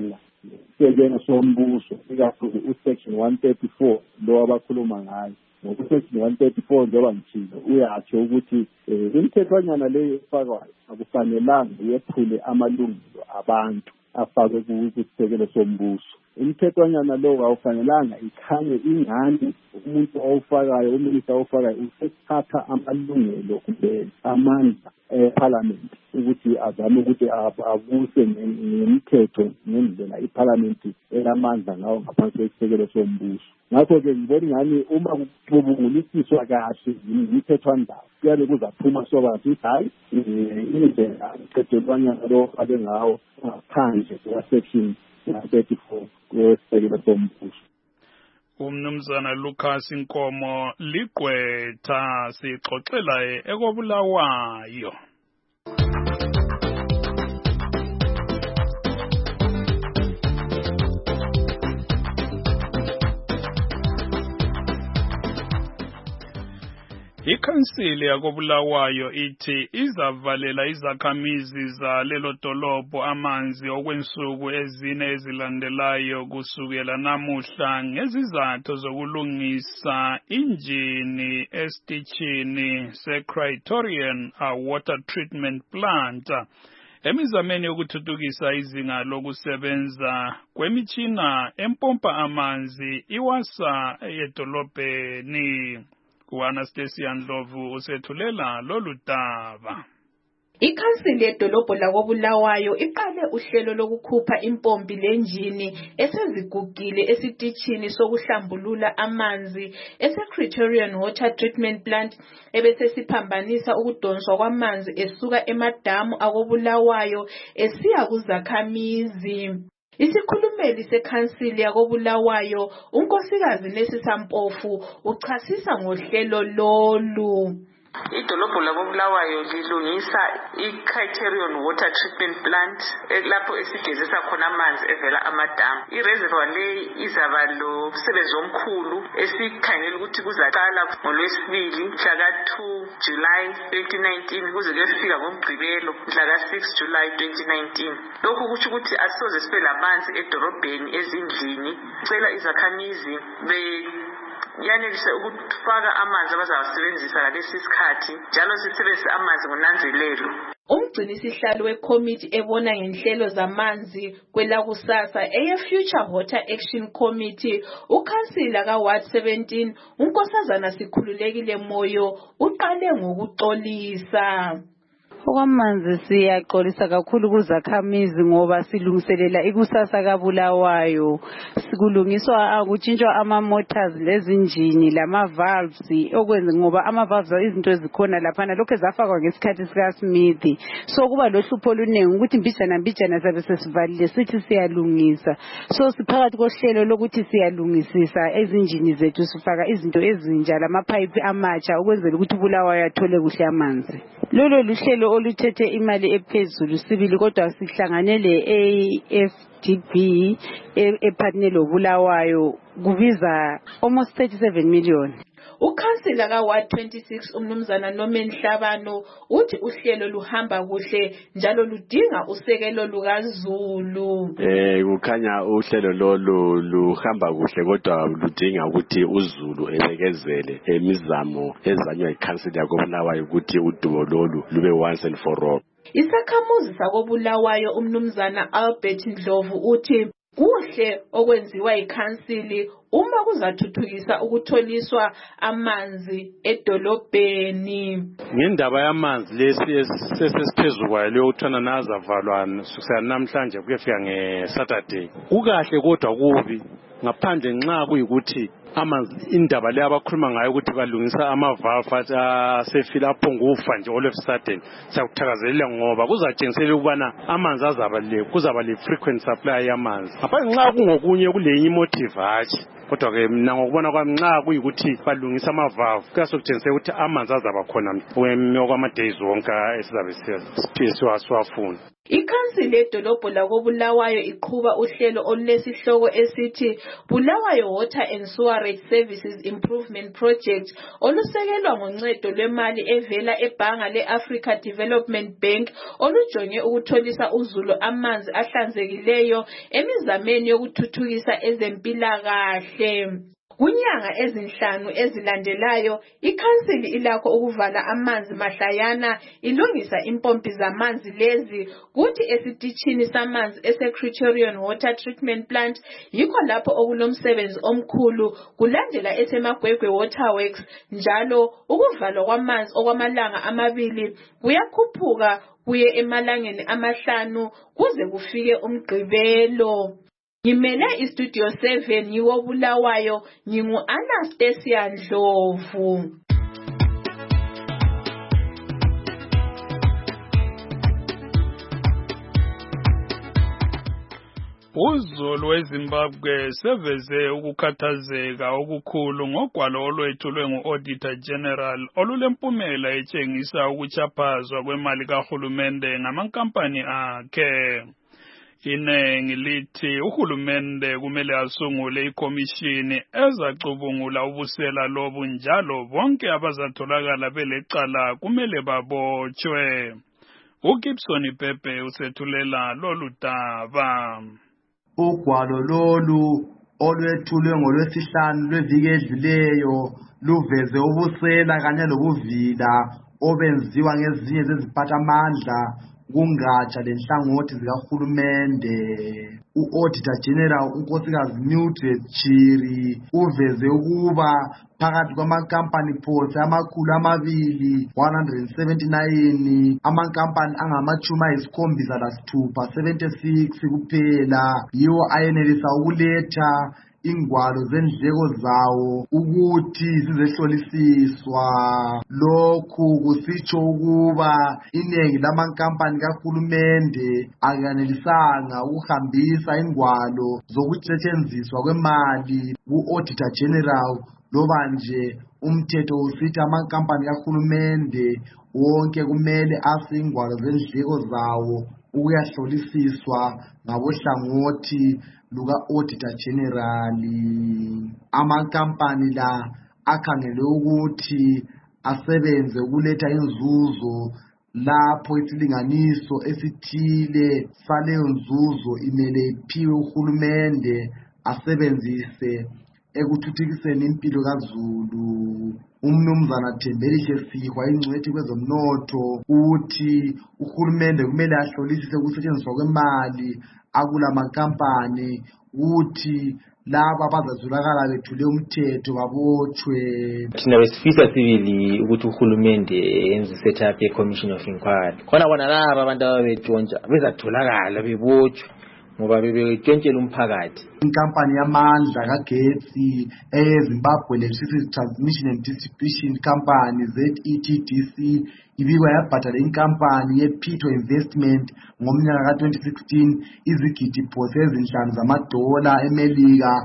sekelo sombuso ikakhulu usection 134 lo abakhuluma ngayo. Ngokusection 134 njengoba ngitshilo uyatsho ukuthi imithethwanyana leyo efakwayo akufanelanga yephule amalungelo abantu afakwe kusekelo sombuso. Imithethwanyana lo awufanelanga ikhanye ingani umuntu owufakayo uminista owufakayo usethatha amalungelo kumbe amandla eParliament ukuthi azame ukuthi abuse nemithetho ngendlela iParliament elamandla ngawo ngaphansi kwesisekelo sombuso. Ngakho-ke ngibona ingani uma kubungulisiswa kahle imithethwandaba kuyabe kuzaphuma sobala ukuthi hayi indlela umthethwanyana lo abe ngawo ngaphandle kwa-section 34 kwesisekelo sombuso. Umnumzana Lucas Nkomo ligqwetha sixoxela ekobulawayo. Ikhansili yakobulawayo ithi izavalela izakhamizi zalelo dolobho amanzi okwensuku ezine ezilandelayo kusukela namuhla ngezizathu zokulungisa injini esitishini seCriterion Water Treatment Plant emizameni yokuthuthukisa izinga lokusebenza kwemitshina empompa amanzi iwasa edolobheni. Anastasia Ndlovu usethulela lolu daba. Ikhansili yedolobho lakobulawayo iqale uhlelo lokukhupha impompi lenjini esezigugile esitishini sokuhlambulula amanzi eseCriterion Water Treatment Plant ebese siphambanisa ukudonswa kwamanzi esuka emadamu akobulawayo esiya kuzakhamizi. Isikhulumeli sekhansili yakobulawayo unkosikazi Nesisa Mpofu uchasisa ngohlelo lolu. Idolobho lakobulawayo lilungisa iCriterion Water Treatment Plant lapho esigezisa khona amanzi evela amadamu. Ireservoir leyi izaba lo msebenzi omkhulu esikhangela ukuthi kuzaqala ngoLwesibili mhla ka2 July 2019 kuze kuyefika ngoMgqibelo mhla ka6 July 2019. Lokhu kuthi ukuthi asoze sibe lamanzi edorobheni ezindlini. Cela izakhamizi yanelise ukufaka amanzi abazawasebenzisa ngalesi sikhathi njalo sisebenzise amanzi ngonanzelelo. Umgcini sihlalo wekomiti ebona ngenhlelo zamanzi kwelakusasa Future Water Action Committee ukhansila kaWard 17 unkosazana Sikhululekile Moyo uqale ngokuxolisa. Okwamanzi siyaxolisa kakhulu kuzakhamizi ngoba silungiselela ikusasa kabulawayo. Sikulungiswa ukutshintshwa ama-motors lezinjini lama-valves okwenza ngoba ama-valves izinto ezikhona laphana lokho zafakwa ngesikhathi sikaSmith. So kuba lohlupho oluningi ukuthi mbijana sabe sesivalile sithi siyalungisa. So siphakathi kohlelo lokuthi siyalungisisa ezinjini zethu sifaka izinto ezintsha lamapipe amatsha ukwenzela ukuthi ubulawayo athole kuhle amanzi. Lolo luhlelo oluthethe imali ephezulu sibili kodwa sihlanganele AFDB epartner lobulawayo kubiza almost 37 million. Ukhansila kaWard 26 umnumzana Norman Hlabano uthi uhlelo luhamba kuhle njalo ludinga usekelo lukaZulu. Kukhanya uhlelo lolu luhamba kuhle kodwa ludinga ukuthi uZulu ebekezele emizamo ezanywa ikhansili yakobulawayo ukuthi udubo lolu lube once and for all. Isakhamuzi sakobulawayo umnumzana Albert Ndlovu uthi kuhle okwenziwa ikhansili uma kuzathuthukisa ukutholiswa amanzi edolobheni. Ngendaba yamanzi lesi sesiphezulu kwayo leyokuthana nazavalwana kusukela namhlanje kuyefika ngeSaturday. Kukahle kodwa kubi ngaphandle nxa kuyikuthi amanzi indaba le abakhuluma ngayo ukuthi balungisa ama-valve asefile aphonga ukufa nje all of a sudden siyakuthakazelela ngoba kuzatshengisela ukubana amanzi kuzaba le frequent supply yamanzi. Ngaphandle nxa kungokunye kulenye imotive hatshi kodwa ke mina ngokubona kwami nxa kuyikuthi balungisa amavavu kuyasokutshengisa ukuthi amanzi azaba khona okwama-days wonke esizabe siwafuna. Ikhansili yedolobho lakoBulawayo iqhuba uhlelo olunesihloko esithi Bulawayo Water and Sewerage Services Improvement Project olusekelwa ngoncedo lwemali evela ebhanga le-Africa Development Bank olujonge ukutholisa uzulu amanzi ahlanzekileyo emizameni yokuthuthukisa ezempilakahle. Kunyanga ezinhlanu ezilandelayo, ikhansili ilakho ukuvala amanzi mahlayana ilungisa impompi zamanzi lezi kuthi esitishini samanzi ese-Criterion Water Treatment Plant yikho lapho okulomsebenzi omkhulu kulandela eseMagwegwe Waterworks njalo ukuvalwa kwamanzi okwamalanga 2 kuyakhuphuka kuye emalangeni 5 kuze kufike umgqibelo. Ngimele iStudio 7 yiwo Bulawayo ngingu-Anastasia Ndlovu. Uzulu weZimbabwe seveze ukukhathazeka okukhulu ngogwalo olwethulwe ngu-Auditor General olulempumela etshengisa ukuchaphazwa kwemali kahulumende ngamankampani akhe. Inengi lithi uhulumende kumele asungule ikomishini ezacubungula ubusela lobu njalo bonke abazatholakala belecala kumele babotshwe. uGibson Pepe usethulela lolu daba. Ugwalo lolu olwethulwe ngolwesihlanu lweviki edluleyo luveze ubusela kanye lobuvila obenziwa ngezinye zeziphathamandla kungatsha lenhlangothi zikahulumende. U-Auditor General uNkosikazi Mildred Chiri uveze ukuba phakathi kwamankampani phose 279 amankampani angama-76 76 kuphela yiwo ayenelisa ukuletha ingwalo zendleko zawo ukuthi zizehlolisiswa. Lokhu kusitsho ukuba iningi lamankampani kahulumende akanelisanga ukuhambisa ingwalo zokusetshenziswa kwemali ku-Auditor General loba nje umthetho usithi amankampani kahulumende wonke kumele ase ingwalo zendleko zawo ukuyahlolisiswa ngabohlangothi luka-Auditor General. Amankampani la akhangele ukuthi asebenze ukuletha inzuzo lapho isilinganiso esithile saleyo nzuzo imele iphiwe uhulumende asebenzise ekuthuthukiseni impilo kaZulu. Umnumzana Thembelihle Sihwa ingcwethi kwezomnotho uthi uhulumende kumele ahlolisise ukusetshenziswa kwemali akula mankampani ukuthi laba abazazulakala bethule umthetho babotshwe. Thina besifisa sibili ukuthi uhulumende yenze setup ye-Commission of Inquiry khona bona laba abantu ababetshontsha bezatholakala bebotshwe ngoba bebetshentshela umphakathi. Inkampani yamandla kagetsi eZimbabwe Electricity Transmission and Distribution Company ZETDC ibikwa yabhadala inkampani yePito Investment ngomnyaka ka-2016 izigidi phose ezinhlanu zamadola eMelika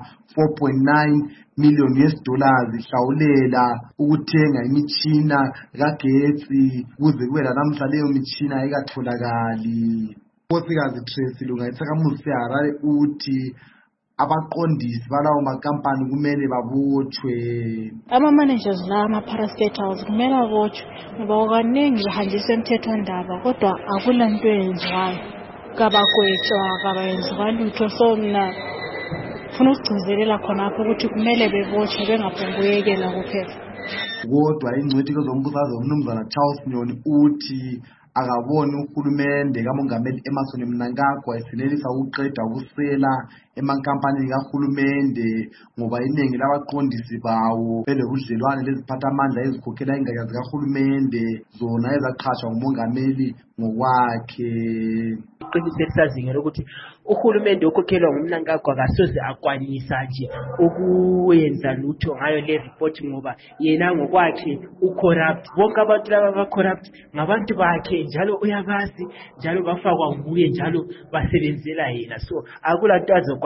4.9 million US-dollars ihlawulela ukuthenga imitshina kagetsi kuze kube lanamhla leyo mitshina ayikatholakali. Nkosikazi Tracy Lungaitsakamuzi Harare uthi abaqondisi balawo makampani kumele babotshwe. Ama-managers la ama-parastatals kumele abotshwe ngoba kaningi bahanjisa emthethwandaba kodwa akula nto eyenziwayo, kabagwetshwa kabayenziwa lutho. So mina funa ukugcizelela khonapho ukuthi kumele bebotshwe bengaphonguyekela kuphela. Kodwa ingcwethi kwezombusazwe umnumzana Charles Nyoni uthi akaboni uhulumende kamongameli Emmerson Mnangagwa esenelisa ukuqeda ukusela emankampanini kahulumende ngoba iningi labaqondisi bawo belobudlelwane leziphathamandla ezikhokhela ingatsha zikahulumende zona ezaqhatshwa ngumongameli ngokwakhe. Iqiniso elisazingela ukuthi uhulumende okhokhelwa nguMnangagwa akasoze akwanisa nje ukuyenza lutho ngayo le report ngoba yena ngokwakhe ucorrupt. Bonke abantu laba abacorrupt ngabantu bakhe njalo uyabazi njalo bafakwa nguye njalo basebenzela yena. So akulanto azokwa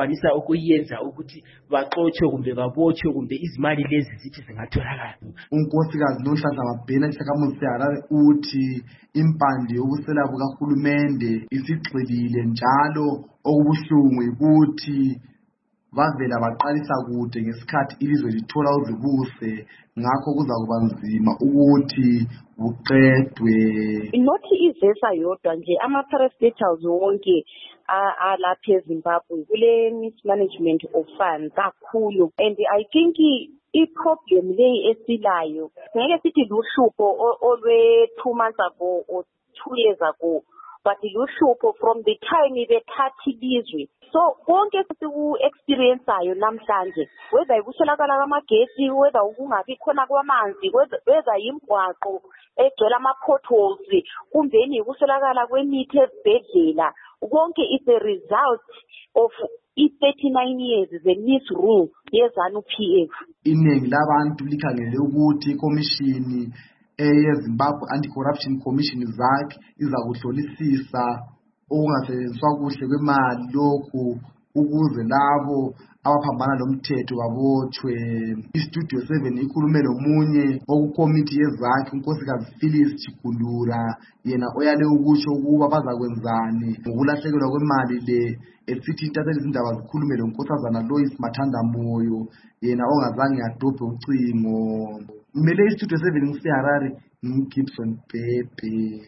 abangakwanisa ukuyenza ukuthi baxotshwe kumbe babotshwe kumbe izimali lezi zithi zingatholakala. unkosikazi Nohlanhla Mabhena isakhamuzi seHarare uthi impande yokusela bukahulumende isigxilile njalo okubuhlungu ukuthi bavela baqalisa kude ngesikhathi ilizwe lithola uzibuse ngakho kuza kuba nzima ukuthi buqedwe. Inothi izesa yodwa nje ama-parastatals wonke alapha eZimbabwe kule mismanagement of funds kakhulu, and I think i-problem leyi esilayo ngeke sithi luhlupho olwe 2 months ago or 2 years ago, but luhlupho from the time bethatha ilizwe. So konke siku-experienceayo namhlanje, whether ikuswelakala kwamagesi, whether ukungabi khona kwamanzi, whether imigwaqo egcwele ama-potholes, kumbeni ikuswelakala kwemithi ezibhedlela, konke is a result of i-39 years ze-misrule yeZANU-PF. Iningi labantu likhangele ukuthi ikomishini eyeZimbabwe Anti-Corruption Commission ZAC iza kuhlolisisa okungasetshenziswa kuhle kwemali lokhu ukuze labo abaphambana lomthetho babotshwe. Istudio 7 ikhulume lomunye okukomiti yeZAC unkosikazi Phyllis Chigundura, yena oyale ukusho ukuba bazakwenzani ngokulahlekelwa kwemali le, esithi intatheli izindaba zikhulume lonkosazana Lois Mathanda Moyo, yena ongazange adobhe ucingo. Mmele istudio 7 ngiseHarare, Gibson Pepe.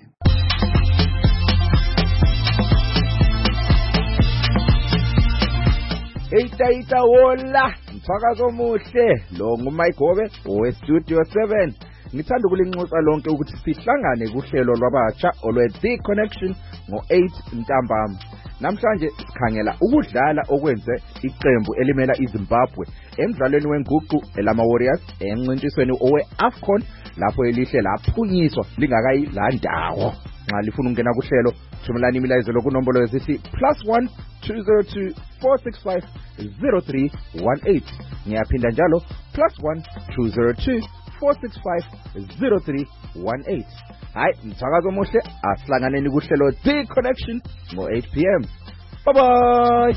Eita wola mphakazo omuhle lo nguMayigobe owestudio 7. Ngithanda ukulinxusa lonke ukuthi sihlangane kuhlelo lwabatsha olwe The Connection ngo8 ntambama. Namhlanje sikhangela ukudlala okwenze iqembu elimela iZimbabwe emidlalweni wenguqu elama Warriors emncintisweni oweAFCON lapho elihle laphunyiswa lingakayi la ndawo. Nxa lifuna ukungena kuhlelo thumelani imilazelo kunombolo yezithi +1 202 465 0318. Ngiyaphinda njalo +1 202 465 0318. Hayi mthakazo omuhle, asihlanganeni kuhlelo The Connection ngo8 PM. Bye bye.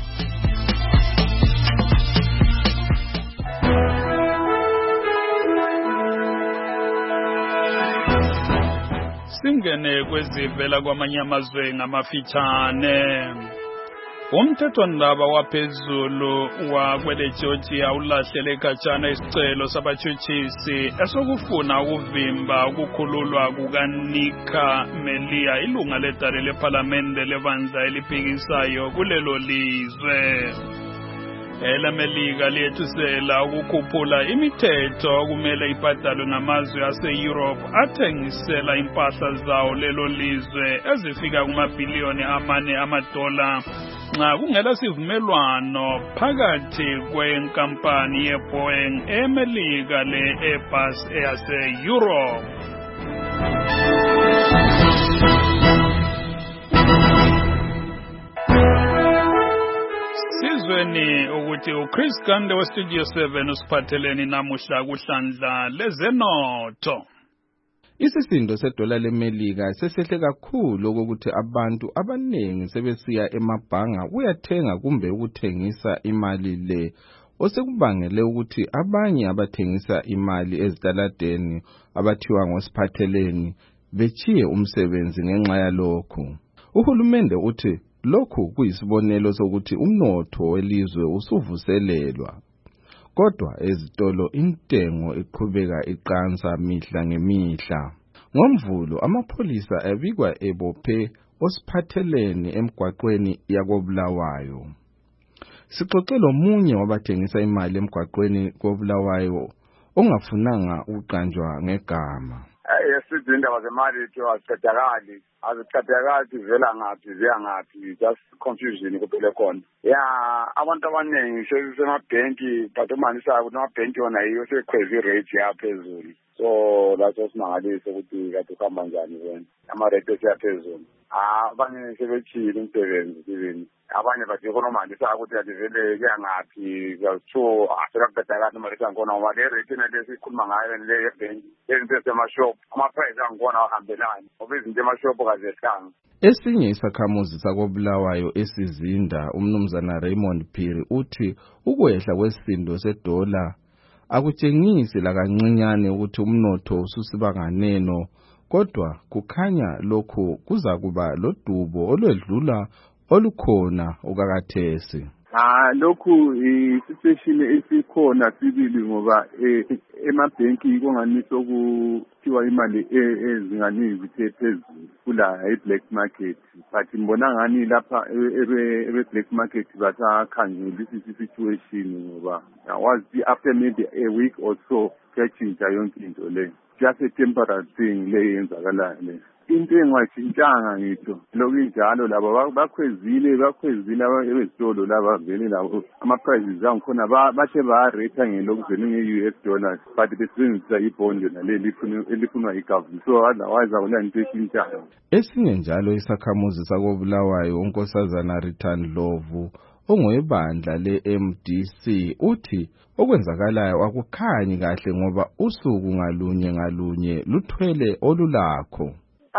Singene kwezivela kwamanye amazwe ngamafitshane. Umthethwandaba waphezulu wakwele Georgia ulahlele khatshana isicelo sabatshutshisi esokufuna ukuvimba ukukhululwa kukaNika Melia, ilunga ledale lePhalamende lebandla eliphikisayo kulelo lizwe. ElaMelika liyethusela ukukhuphula imithetho okumele ibhadalwe ngamazwe ase-Europe athengisela impahla zawo lelo lizwe ezifika kumabhiliyoni $4 nxa kungela sivumelwano phakathi kwenkampani yeBoeing eMelika le-Airbus eyase-Europe. Sizweni ukuthi uChris Kande weStudio 7 usiphatheleni namuhla kuhlandla lezenotho. Isisindo sedola leMelika sesehle kakhulu ukuthi abantu abanengi sebesiya emabhanga uyathenga kumbe ukuthengisa imali le, osekubangele ukuthi abanye abathengisa imali ezitaladeni abathiwa ngosiphatheleni bechiye umsebenzi ngenxa yalokho. Uhulumende uthi lokhu kuyisibonelo sokuthi umnotho welizwe usuvuselelwa. Kodwa ezitolo intengo iqhubeka iqansa mihla ngemihla. NgoMvulo amapholisa abikwa ebophe osiphatheleni emgwaqweni yakoBulawayo. Sixoxe lomunye wabathengisa imali emgwaqweni koBulawayo ongafunanga ukuqanjwa ngegama. Yesithi indaba zemali aziqedakali zivela ngaphi ziya ngaphi, just confusion kuphela khona. Abantu abaningi sesemabhenki but umanisaka ukuthi amabhenki yona yiyo sekhweza irate yaphezulu. So laso simangalise ukuthi kade kuhamba njani wena, amarate esiyaphezulu. abanye sebechile umsebenzi abanye bathi khona manje sakuthi adivele kuyangaphi kuthiwo asekaqedakala imali sangkhona ngoba le rate lesikhuluma ngayo le yebank izinto esemashop ama-price angkhona ahambelani ngoba izinto emashop kazehlanga. Esinye isakhamuzi sakobulawayo esizinda umnumzana Raymond Phiri uthi ukwehla kwesisindo sedola akutshengisi lakancinyane ukuthi umnotho ususiba nganeno, kodwa kukhanya lokhu kuzakuba lodubo olwedlula olukhona ukakathesi. Lokhu isituation esikhona sibili ngoba emabhenki konganisa okuthiwa imali ezinganingi phezulu kula black market, but ngibona ngani lapha black market basakhangela situation ngoba yawazi after maybe a week or so kuyachinja yonke into le, just a temporary thing le yenzakalayo le. Into engashintshanga ngitho lokhu injalo labo bakhwezile ebezitolo laba vele labo ama-prices angkhona bashe ba-rate ngelokuvele nge-US dollars, but besebenzisa ibond yona leli elifunwa i-government, so otherwise akula into eshintshayo. Esinye njalo isakhamuzi sakobulawayo unkosazana Return Ndlovu ongwebandla le-MDC uthi okwenzakalayo akukhanyi kahle ngoba usuku ngalunye luthwele olulakho.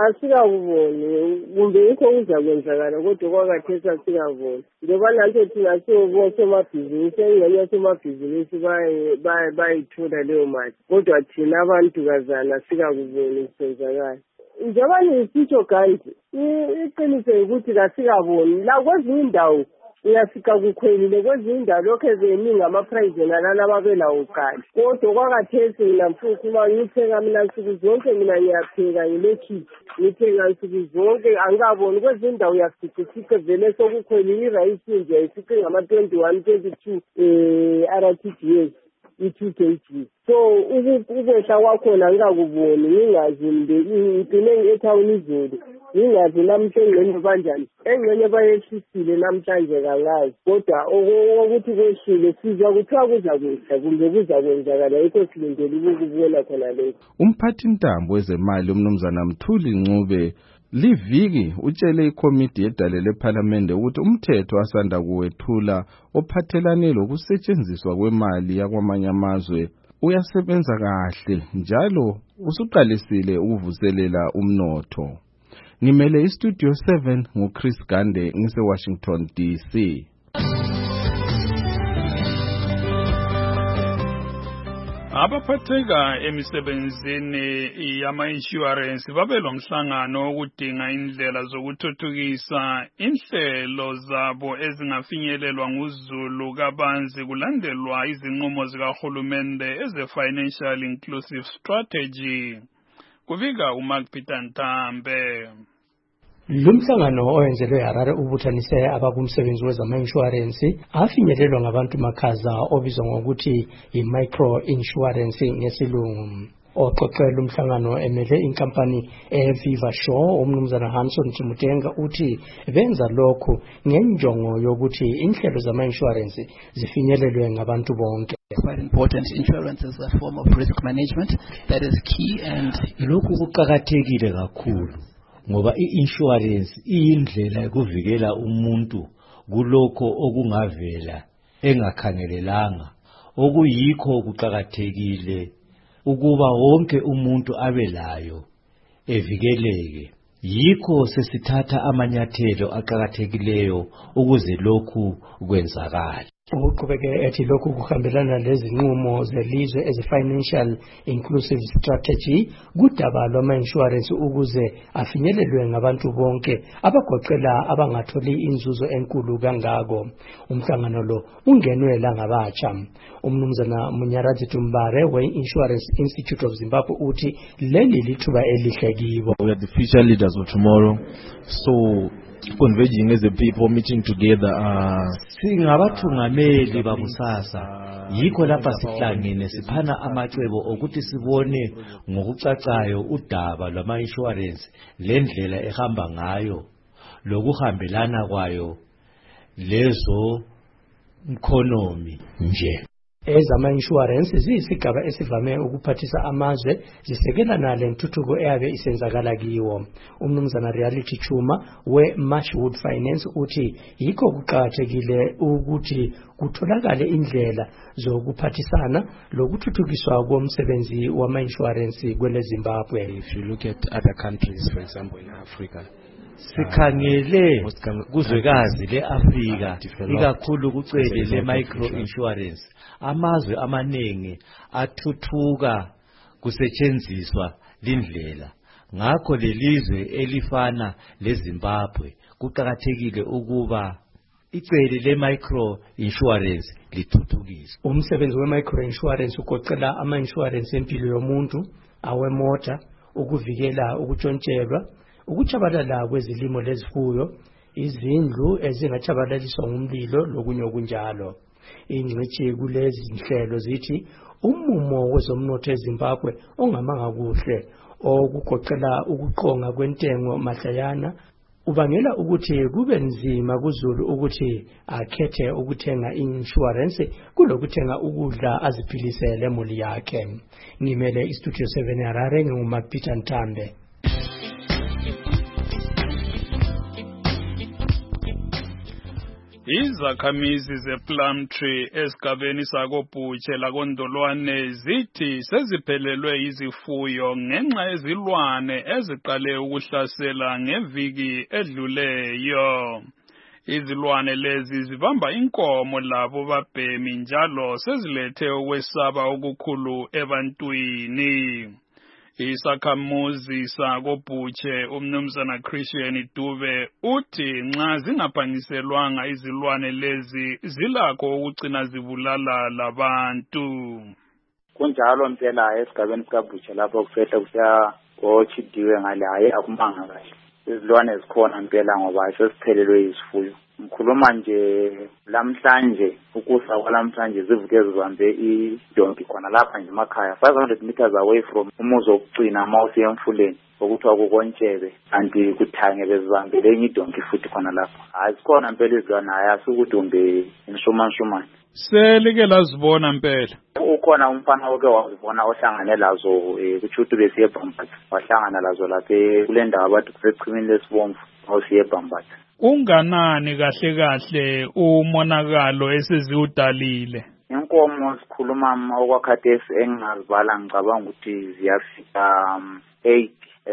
Asikakuboni kumbe yikho kuzakwenzakala kodwa kwakathesa asikakuboni ngoba nanto thina siwosomabhizinisi engxenye yosomabhizinisi bayithola leyo mali kodwa thina abantu kazana asikakuboni kusenzakala. Njengoba nisitsho kanti iqiniso ukuthi kasikaboni la kwezinye indawo uyafika kukhwelile, kwezinye indawo lokhu eziningi ama-price nalana ababelawo kuqala, kodwa kwakathesi mina mfuthu uma ngithenga mina nsuku zonke mina ngiyapheka ngilekhithi ngithenga nsuku zonke angikaboni. Kwezinye indawo uyafica vele sokukhwelile irayisi nje ayifice ngama-21-22 RTGS i-2 kg. So ukwehla kwakhona angikakuboni, ngingazi ngigcine ethawuni izolo ngingazi namhla engxenye banjani, engxenye bayehlisile namhlanje kangazi, kodwa ukuthi kwehlile sizwa kuthiwa kuzakwehla kumbe kuzakwenzakala, yikho silindele ukubona khona lokho. Umphathintambo wezemali umnumzana Mthuli Ncube liviki utshele ikomiti yedale lephalamende ukuthi umthetho asanda kuwethula ophathelane lokusetshenziswa kwemali yakwamanye amazwe uyasebenza kahle njalo usuqalisile ukuvuselela umnotho. Ngimele istudio 7 nguChris Gande ngise-Washington DC. Abaphatheka emisebenzini yama-insurance babelomhlangano wokudinga indlela zokuthuthukisa inhlelo zabo ezingafinyelelwa nguzulu kabanzi kulandelwa izinqumo zikahulumende eze-Financial Inclusive Strategy. Kuvika uMark Peter Ntambe. Lumhlangano owenzelwe Harare ubuthanise abakumsebenzi wezama-insurance afinyelelwa ngabantu makhaza obizwa ngokuthi i-micro insurance ngesilungu. Oxoxela umhlangano emele inkampani eViva Show umnumzana Hanson Chimutenga uthi benza lokho ngenjongo yokuthi inhlelo zama-insurance zifinyelelwe ngabantu bonke. Quite important. Insurance is a form of risk management that is key, and lokhu kuqakathekile kakhulu ngoba i-insurance iyindlela yokuvikela umuntu kulokho okungavela engakhangelelanga, okuyikho kuqakathekile ukuba wonke umuntu abelayo evikeleke. Yikho sesithatha amanyathelo aqakathekileyo ukuze lokhu kwenzakale. Uqhubeke ethi lokhu kuhambelana lezinqumo zelizwe eze-Financial Inclusive Strategy kudaba lwama-insurance ukuze afinyelelwe ngabantu bonke abagoqela abangatholi inzuzo enkulu kangako. Umhlangano lo ungenwe langabatsha. Umnumzana Munyarazi Tumbare we-Insurance Institute of Zimbabwe uthi leli lithuba elihle kibo. We are the future leaders of tomorrow, so converging as a people, meeting together. Singabathungameli bakusasa, yikho lapha sihlangene siphana amacebo okuthi sibone ngokucacayo udaba lwama-insurance lendlela ehamba ngayo lokuhambelana kwayo lezo economy nje. Ezama-insurance ziyisigaba esivame ukuphathisa amazwe zisekelana lentuthuko eyabe isenzakala kiwo. Umnumzana Reality Chuma we-Marshwood Finance uthi yikho kuqakathekile ukuthi kutholakale indlela zokuphathisana lokuthuthukiswa komsebenzi wama-insurance kwele Zimbabwe. If you look at other countries, for example in Africa, sikhangele kuzwekazi le-Afrika ikakhulu kucele le-micro insurance, amazwe amaningi athuthuka kusetshenziswa lindlela. Ngakho lelizwe elifana leZimbabwe kuqakathekile ukuba icele le-micro insurance lithuthukiswe. Umsebenzi we-micro insurance ugoqela ama-insurance empilo yomuntu, awemota, ukuvikela ukutshontshelwa, ukuchabalala kwezilimo lezifuyo, izindlu ezingachabalaliswa ngumlilo lokunye okunjalo. Ingcitshi kulezi nhlelo zithi umumo wezomnotho eZimbabwe ongamanga kuhle okugoqela ukuqonga kwentengo mahlayana ubangela ukuthi kube nzima kuZulu ukuthi akhethe ukuthenga insurance kulokuthenga ukudla aziphilisele emuli yakhe. Ngimele iStudio 7 Harare nguMacpeter Ntambe. Izakhamizi zePlumtree esigabeni sakobhutshe lakondolwane zithi seziphelelwe izifuyo ngenxa yezilwane eziqale ukuhlasela ngeviki edluleyo. Izilwane lezi zibamba inkomo labo babhemi njalo sezilethe ukwesaba okukhulu ebantwini. Isakhamuzi sakobhutshe umnumzana Christian Dube uthi nxa zingaphangiselwanga izilwane lezi zilakho ukugcina zibulala labantu. Kunjalo mpela esigabeni sikabhutshe lapho kusehla kusiya ochidiwe ngale hayi akumanga kahle. Izilwane zikhona mpela ngoba sesiphelelwe izifuyo. Mkhuluma nje lamhlanje ukusa kwalamhlanje zivuke zibambe idonki khona lapha nje emakhaya 500 meters away from umuzi wokugcina mawusiye emfuleni okuthiwa kukontshebe anti kuthange bezibambe lenye idonki futhi khona lapha. Hayi sikhona mpela izilwane ayasi ukuthi umbe inshuma. Selike lazibona mpela. Ukhona umfana oke wazibona ohlangane lazo kuchuthi besiye Bhambatha wahlangana lazo lapha kule ndawo abathi kusechimini lesibomvu osiye Bhambatha. Unganani kahle umonakalo esiziudalile? Inkomo sikhuluma okwakhathesi engingazibala ngicabanga ukuthi ziyafika 8.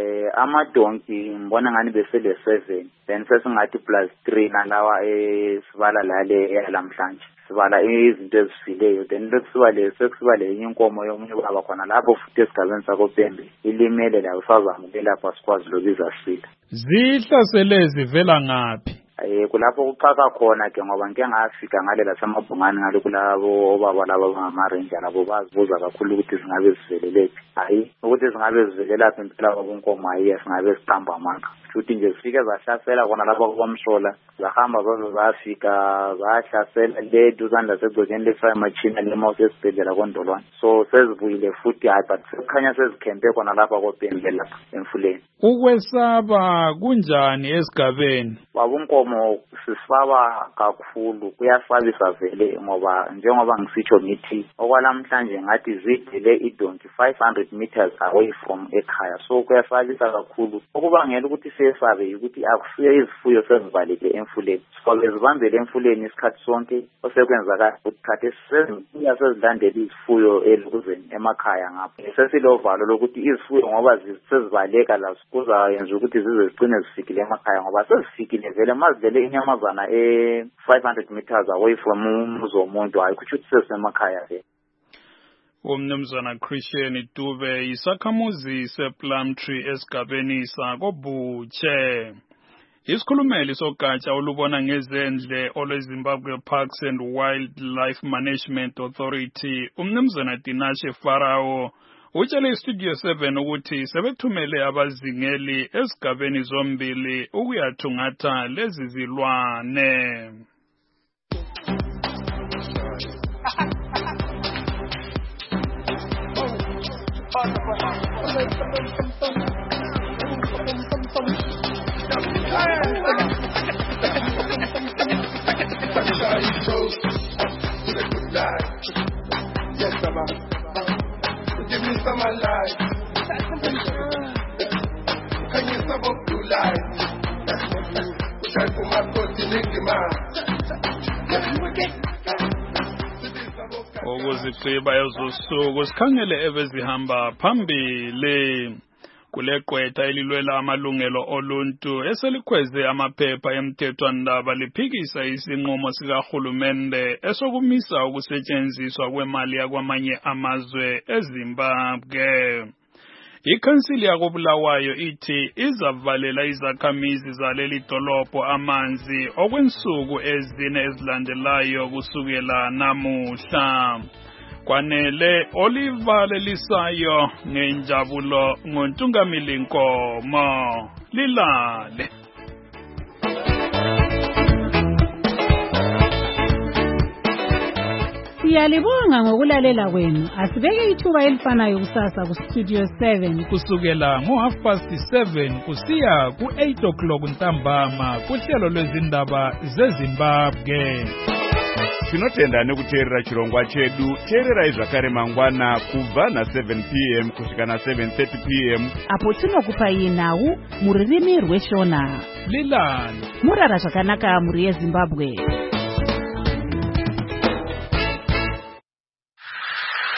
Amadonki ngibona ngani besele 7 then sesingathi plus 3 nalawa sibala lale yalamhlanje sibala izinto ezifileyo then sekusiba le inkomo yomunye baba khona lapho futhi esigabeni sakopembe ilimele la usazamukela lapha sikwazi lobiza sifika. Zihlasele zivela ngaphi? Kulapho kuxaka khona ke ngoba ngeke ngafika ngale lasemabhungani ngale kulabo obaba laba bangama-ranger labo bazibuza kakhulu ukuthi zingabe zivelelaphi. Hayi ukuthi zingabe zivelelaphi impela kwabonkomo hayi singabe siqamba amanga futhi nje zifike zahlasela khona lapho kwamshola zahamba zafika zahlasela le duzane lasegcekeni le-fire machine lemawusi esibhedlela kondolwane so sezibuyile futhi hayi but sekukhanya sezikhempe khona lapha kopembe lapha emfuleni. Ukwesaba kunjani esigabeni? Babonkomo sisifaba kakhulu kuyasabisa vele ngoba njengoba ngisitsho ngithi okwalamhlanje ngathi zidele idonki 500 meters away from ekhaya so kuyasabisa kakhulu okubangela ukuthi siyesabe ukuthi akusiye izifuyo sezivaleke emfuleni so bezibambele emfuleni isikhathi sonke osekwenzakala ukuthi sezibuya sezilandela izifuyo elukuzeni emakhaya ngapho sesilovalo lokuthi izifuyo ngoba sezivaleka la kuzayenza ukuthi zize zigcine zifikile emakhaya ngoba sezifikile vele mazivele inyamazana 500 meters away from umuzi womuntu hayi kuthi sesemakhaya vele. Umnumzana Christian Dube isakhamuzi sePlumtree esigabeni sakobhutshe. Isikhulumeli sogatsha olubona ngezendle olweZimbabwe Parks and Wildlife Management Authority umnumzana Dinashe Farao utshele iStudio 7 ukuthi sebethumele abazingeli esigabeni zombili ukuyathungatha lezi zilwane. Give me some of life. Can you stop up to life? Try for my coat in the Ukuzigqiba ezosuku sikhangele ebezihamba phambili kule gqwetha elilwela amalungelo oluntu eselikhweze amaphepha emthethwandaba liphikisa isinqumo sikarhulumente esokumisa ukusetyenziswa kwemali yakwamanye amazwe eZimbabwe. Ikhansili yakoBulawayo ithi izavalela izakhamizi zaleli dolopho amanzi okwensuku ezine ezilandelayo kusukela namuhla. Kwanele olivalelisayo ngenjabulo ngontungamili Nkomo. Lilale. Siyalibonga ngokulalela kwenu. Asibeke ithuba elifanayo kusasa ku Studio 7 kusukela ngo7:30 kusiya ku8 ntambama kuhlelo lwezindaba zeZimbabwe. Tinotenda nekuteerera chirongwa chedu. Teerera zvakare mangwana kubva na7 p.m. kusvika na7:30 p.m. apo tinokupai nhau muririmi rweShona. Lilani Murara zvakanaka muri yeZimbabwe.